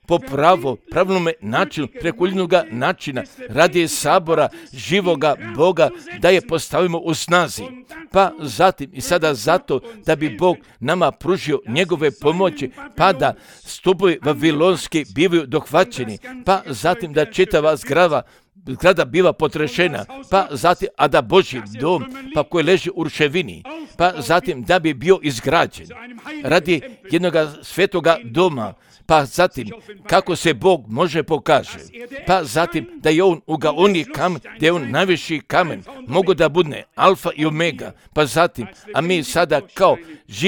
po pravilnom načinu, preko ljudnog načina, radi sabora živoga Boga, da je postavimo u snazi. Pa zatim i sada zato da bi Bog nama pružio njegove pomoći, pa da stupovi vavilonski bivaju dohvaćeni, pa zatim da čitava zgrada biva potrešena, pa zatim, a da Božji dom, pa koji leži u ruševini, pa zatim da bi bio izgrađen radi jednog svetoga doma, pa zatim kako se Bog može pokaže, pa zatim da je on ugaoni kamen, da je on najviši kamen, mogu da bude alfa i omega, pa zatim, a mi sada kao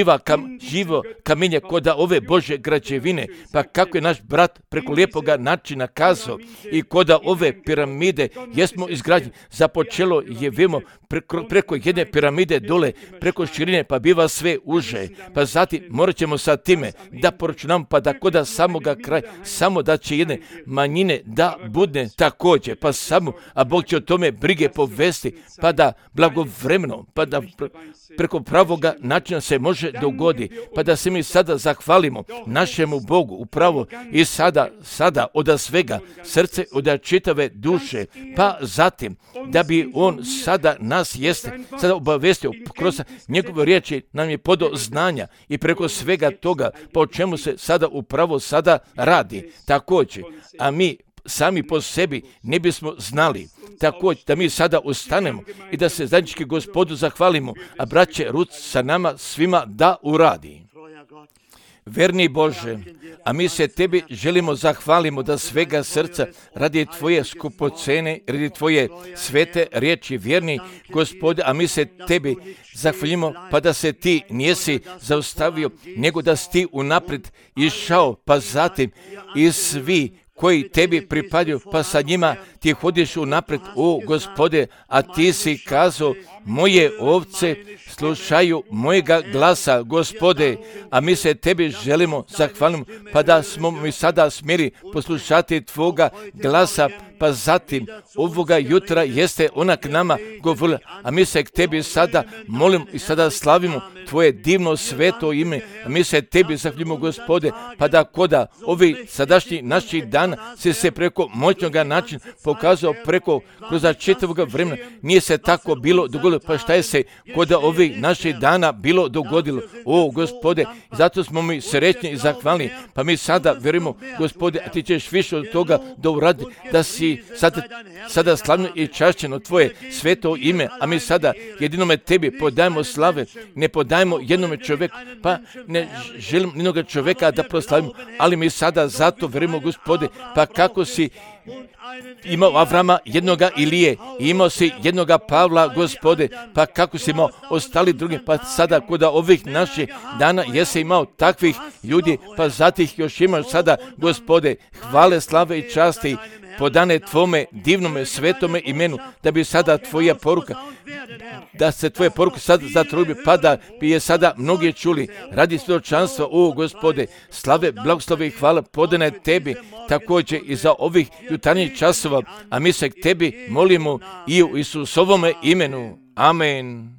živo kamenje kod ove Bože građevine, pa kako je naš brat preko lijepoga načina kazao i kod ove piramide jesmo izgrađeni, započelo je vimo preko jedne piramide dole, preko širine, pa biva sve uže, pa zatim morat ćemo sa time da poračunamo, pa da kod samoga kraja, samo da će jedne manjine da bude također, pa samo, a Bog će o tome brige povesti, pa da blagovremeno, pa da preko pravoga načina se može dogodi, pa da se mi sada zahvalimo našemu Bogu upravo i sada od svega srce, od čitave duše, pa zatim da bi on sada nas sada obavestio kroz njegove riječi, nam je podao znanja i preko svega toga po čemu se sada upravo sada radi također, a mi sami po sebi ne bismo znali. Također da mi sada ustanemo i da se zajednički Gospodu zahvalimo, a braće Rut sa nama svima da uradi. Verni Bože, a mi se Tebi želimo zahvalimo da svega srca radi Tvoje skupocene, radi Tvoje svete riječi, vjerni Gospode, a mi se Tebi zahvalimo pa da se Ti nisi zaustavio, nego da si Ti unaprijed išao, pa zatim i svi koji Tebi pripadaju, pa sa njima Ti hodiš unaprijed, o Gospode, a Ti si kazao, moje ovce slušaju mojega glasa, Gospode, a mi se Tebi želimo zahvalimo, pa da smo mi sada smjeli poslušati Tvoga glasa, pa zatim ovoga jutra jeste ona k nama govorila, a mi se k Tebi sada molimo i sada slavimo Tvoje divno sveto ime, a mi se Tebi zahvaljujemo, Gospode, pa da koda ovi sadašnji naših dana se preko moćnoga načina pokazao kroz čitavoga vremena, nije se tako bilo dogodilo, pa šta je se koda ovih naših dana bilo dogodilo, o Gospode, zato smo mi srećni i zahvalni, pa mi sada vjerujemo, Gospode, a Ti ćeš više od toga da uradi, da si sada slavno i čašćeno Tvoje sveto ime, a mi sada jedinome Tebi podajemo slave, ne podajemo jednome čovjeku, pa ne želimo nijednoga čovjeka da proslavimo, ali mi sada zato vjerujemo, Gospode, pa kako si imao Avrama jednoga Ilije, imao si jednoga Pavla, Gospode, pa kako si imao ostali drugi, pa sada kod ovih naših dana jesi imao takvih ljudi, pa zatim još imaš sada, Gospode, hvale, slave i časti podane Tvome divnome svetome imenu, da bi sada Tvoja poruka, da se Tvoje poruke sada zatrubi, pa da bi je sada mnogi čuli, radi svjedočanstva, o Gospode, slave, blagoslove i hvala podane Tebi, također i za ovih jutarnjih časova, a mi se k Tebi molimo i u Isusovome imenu. Amen.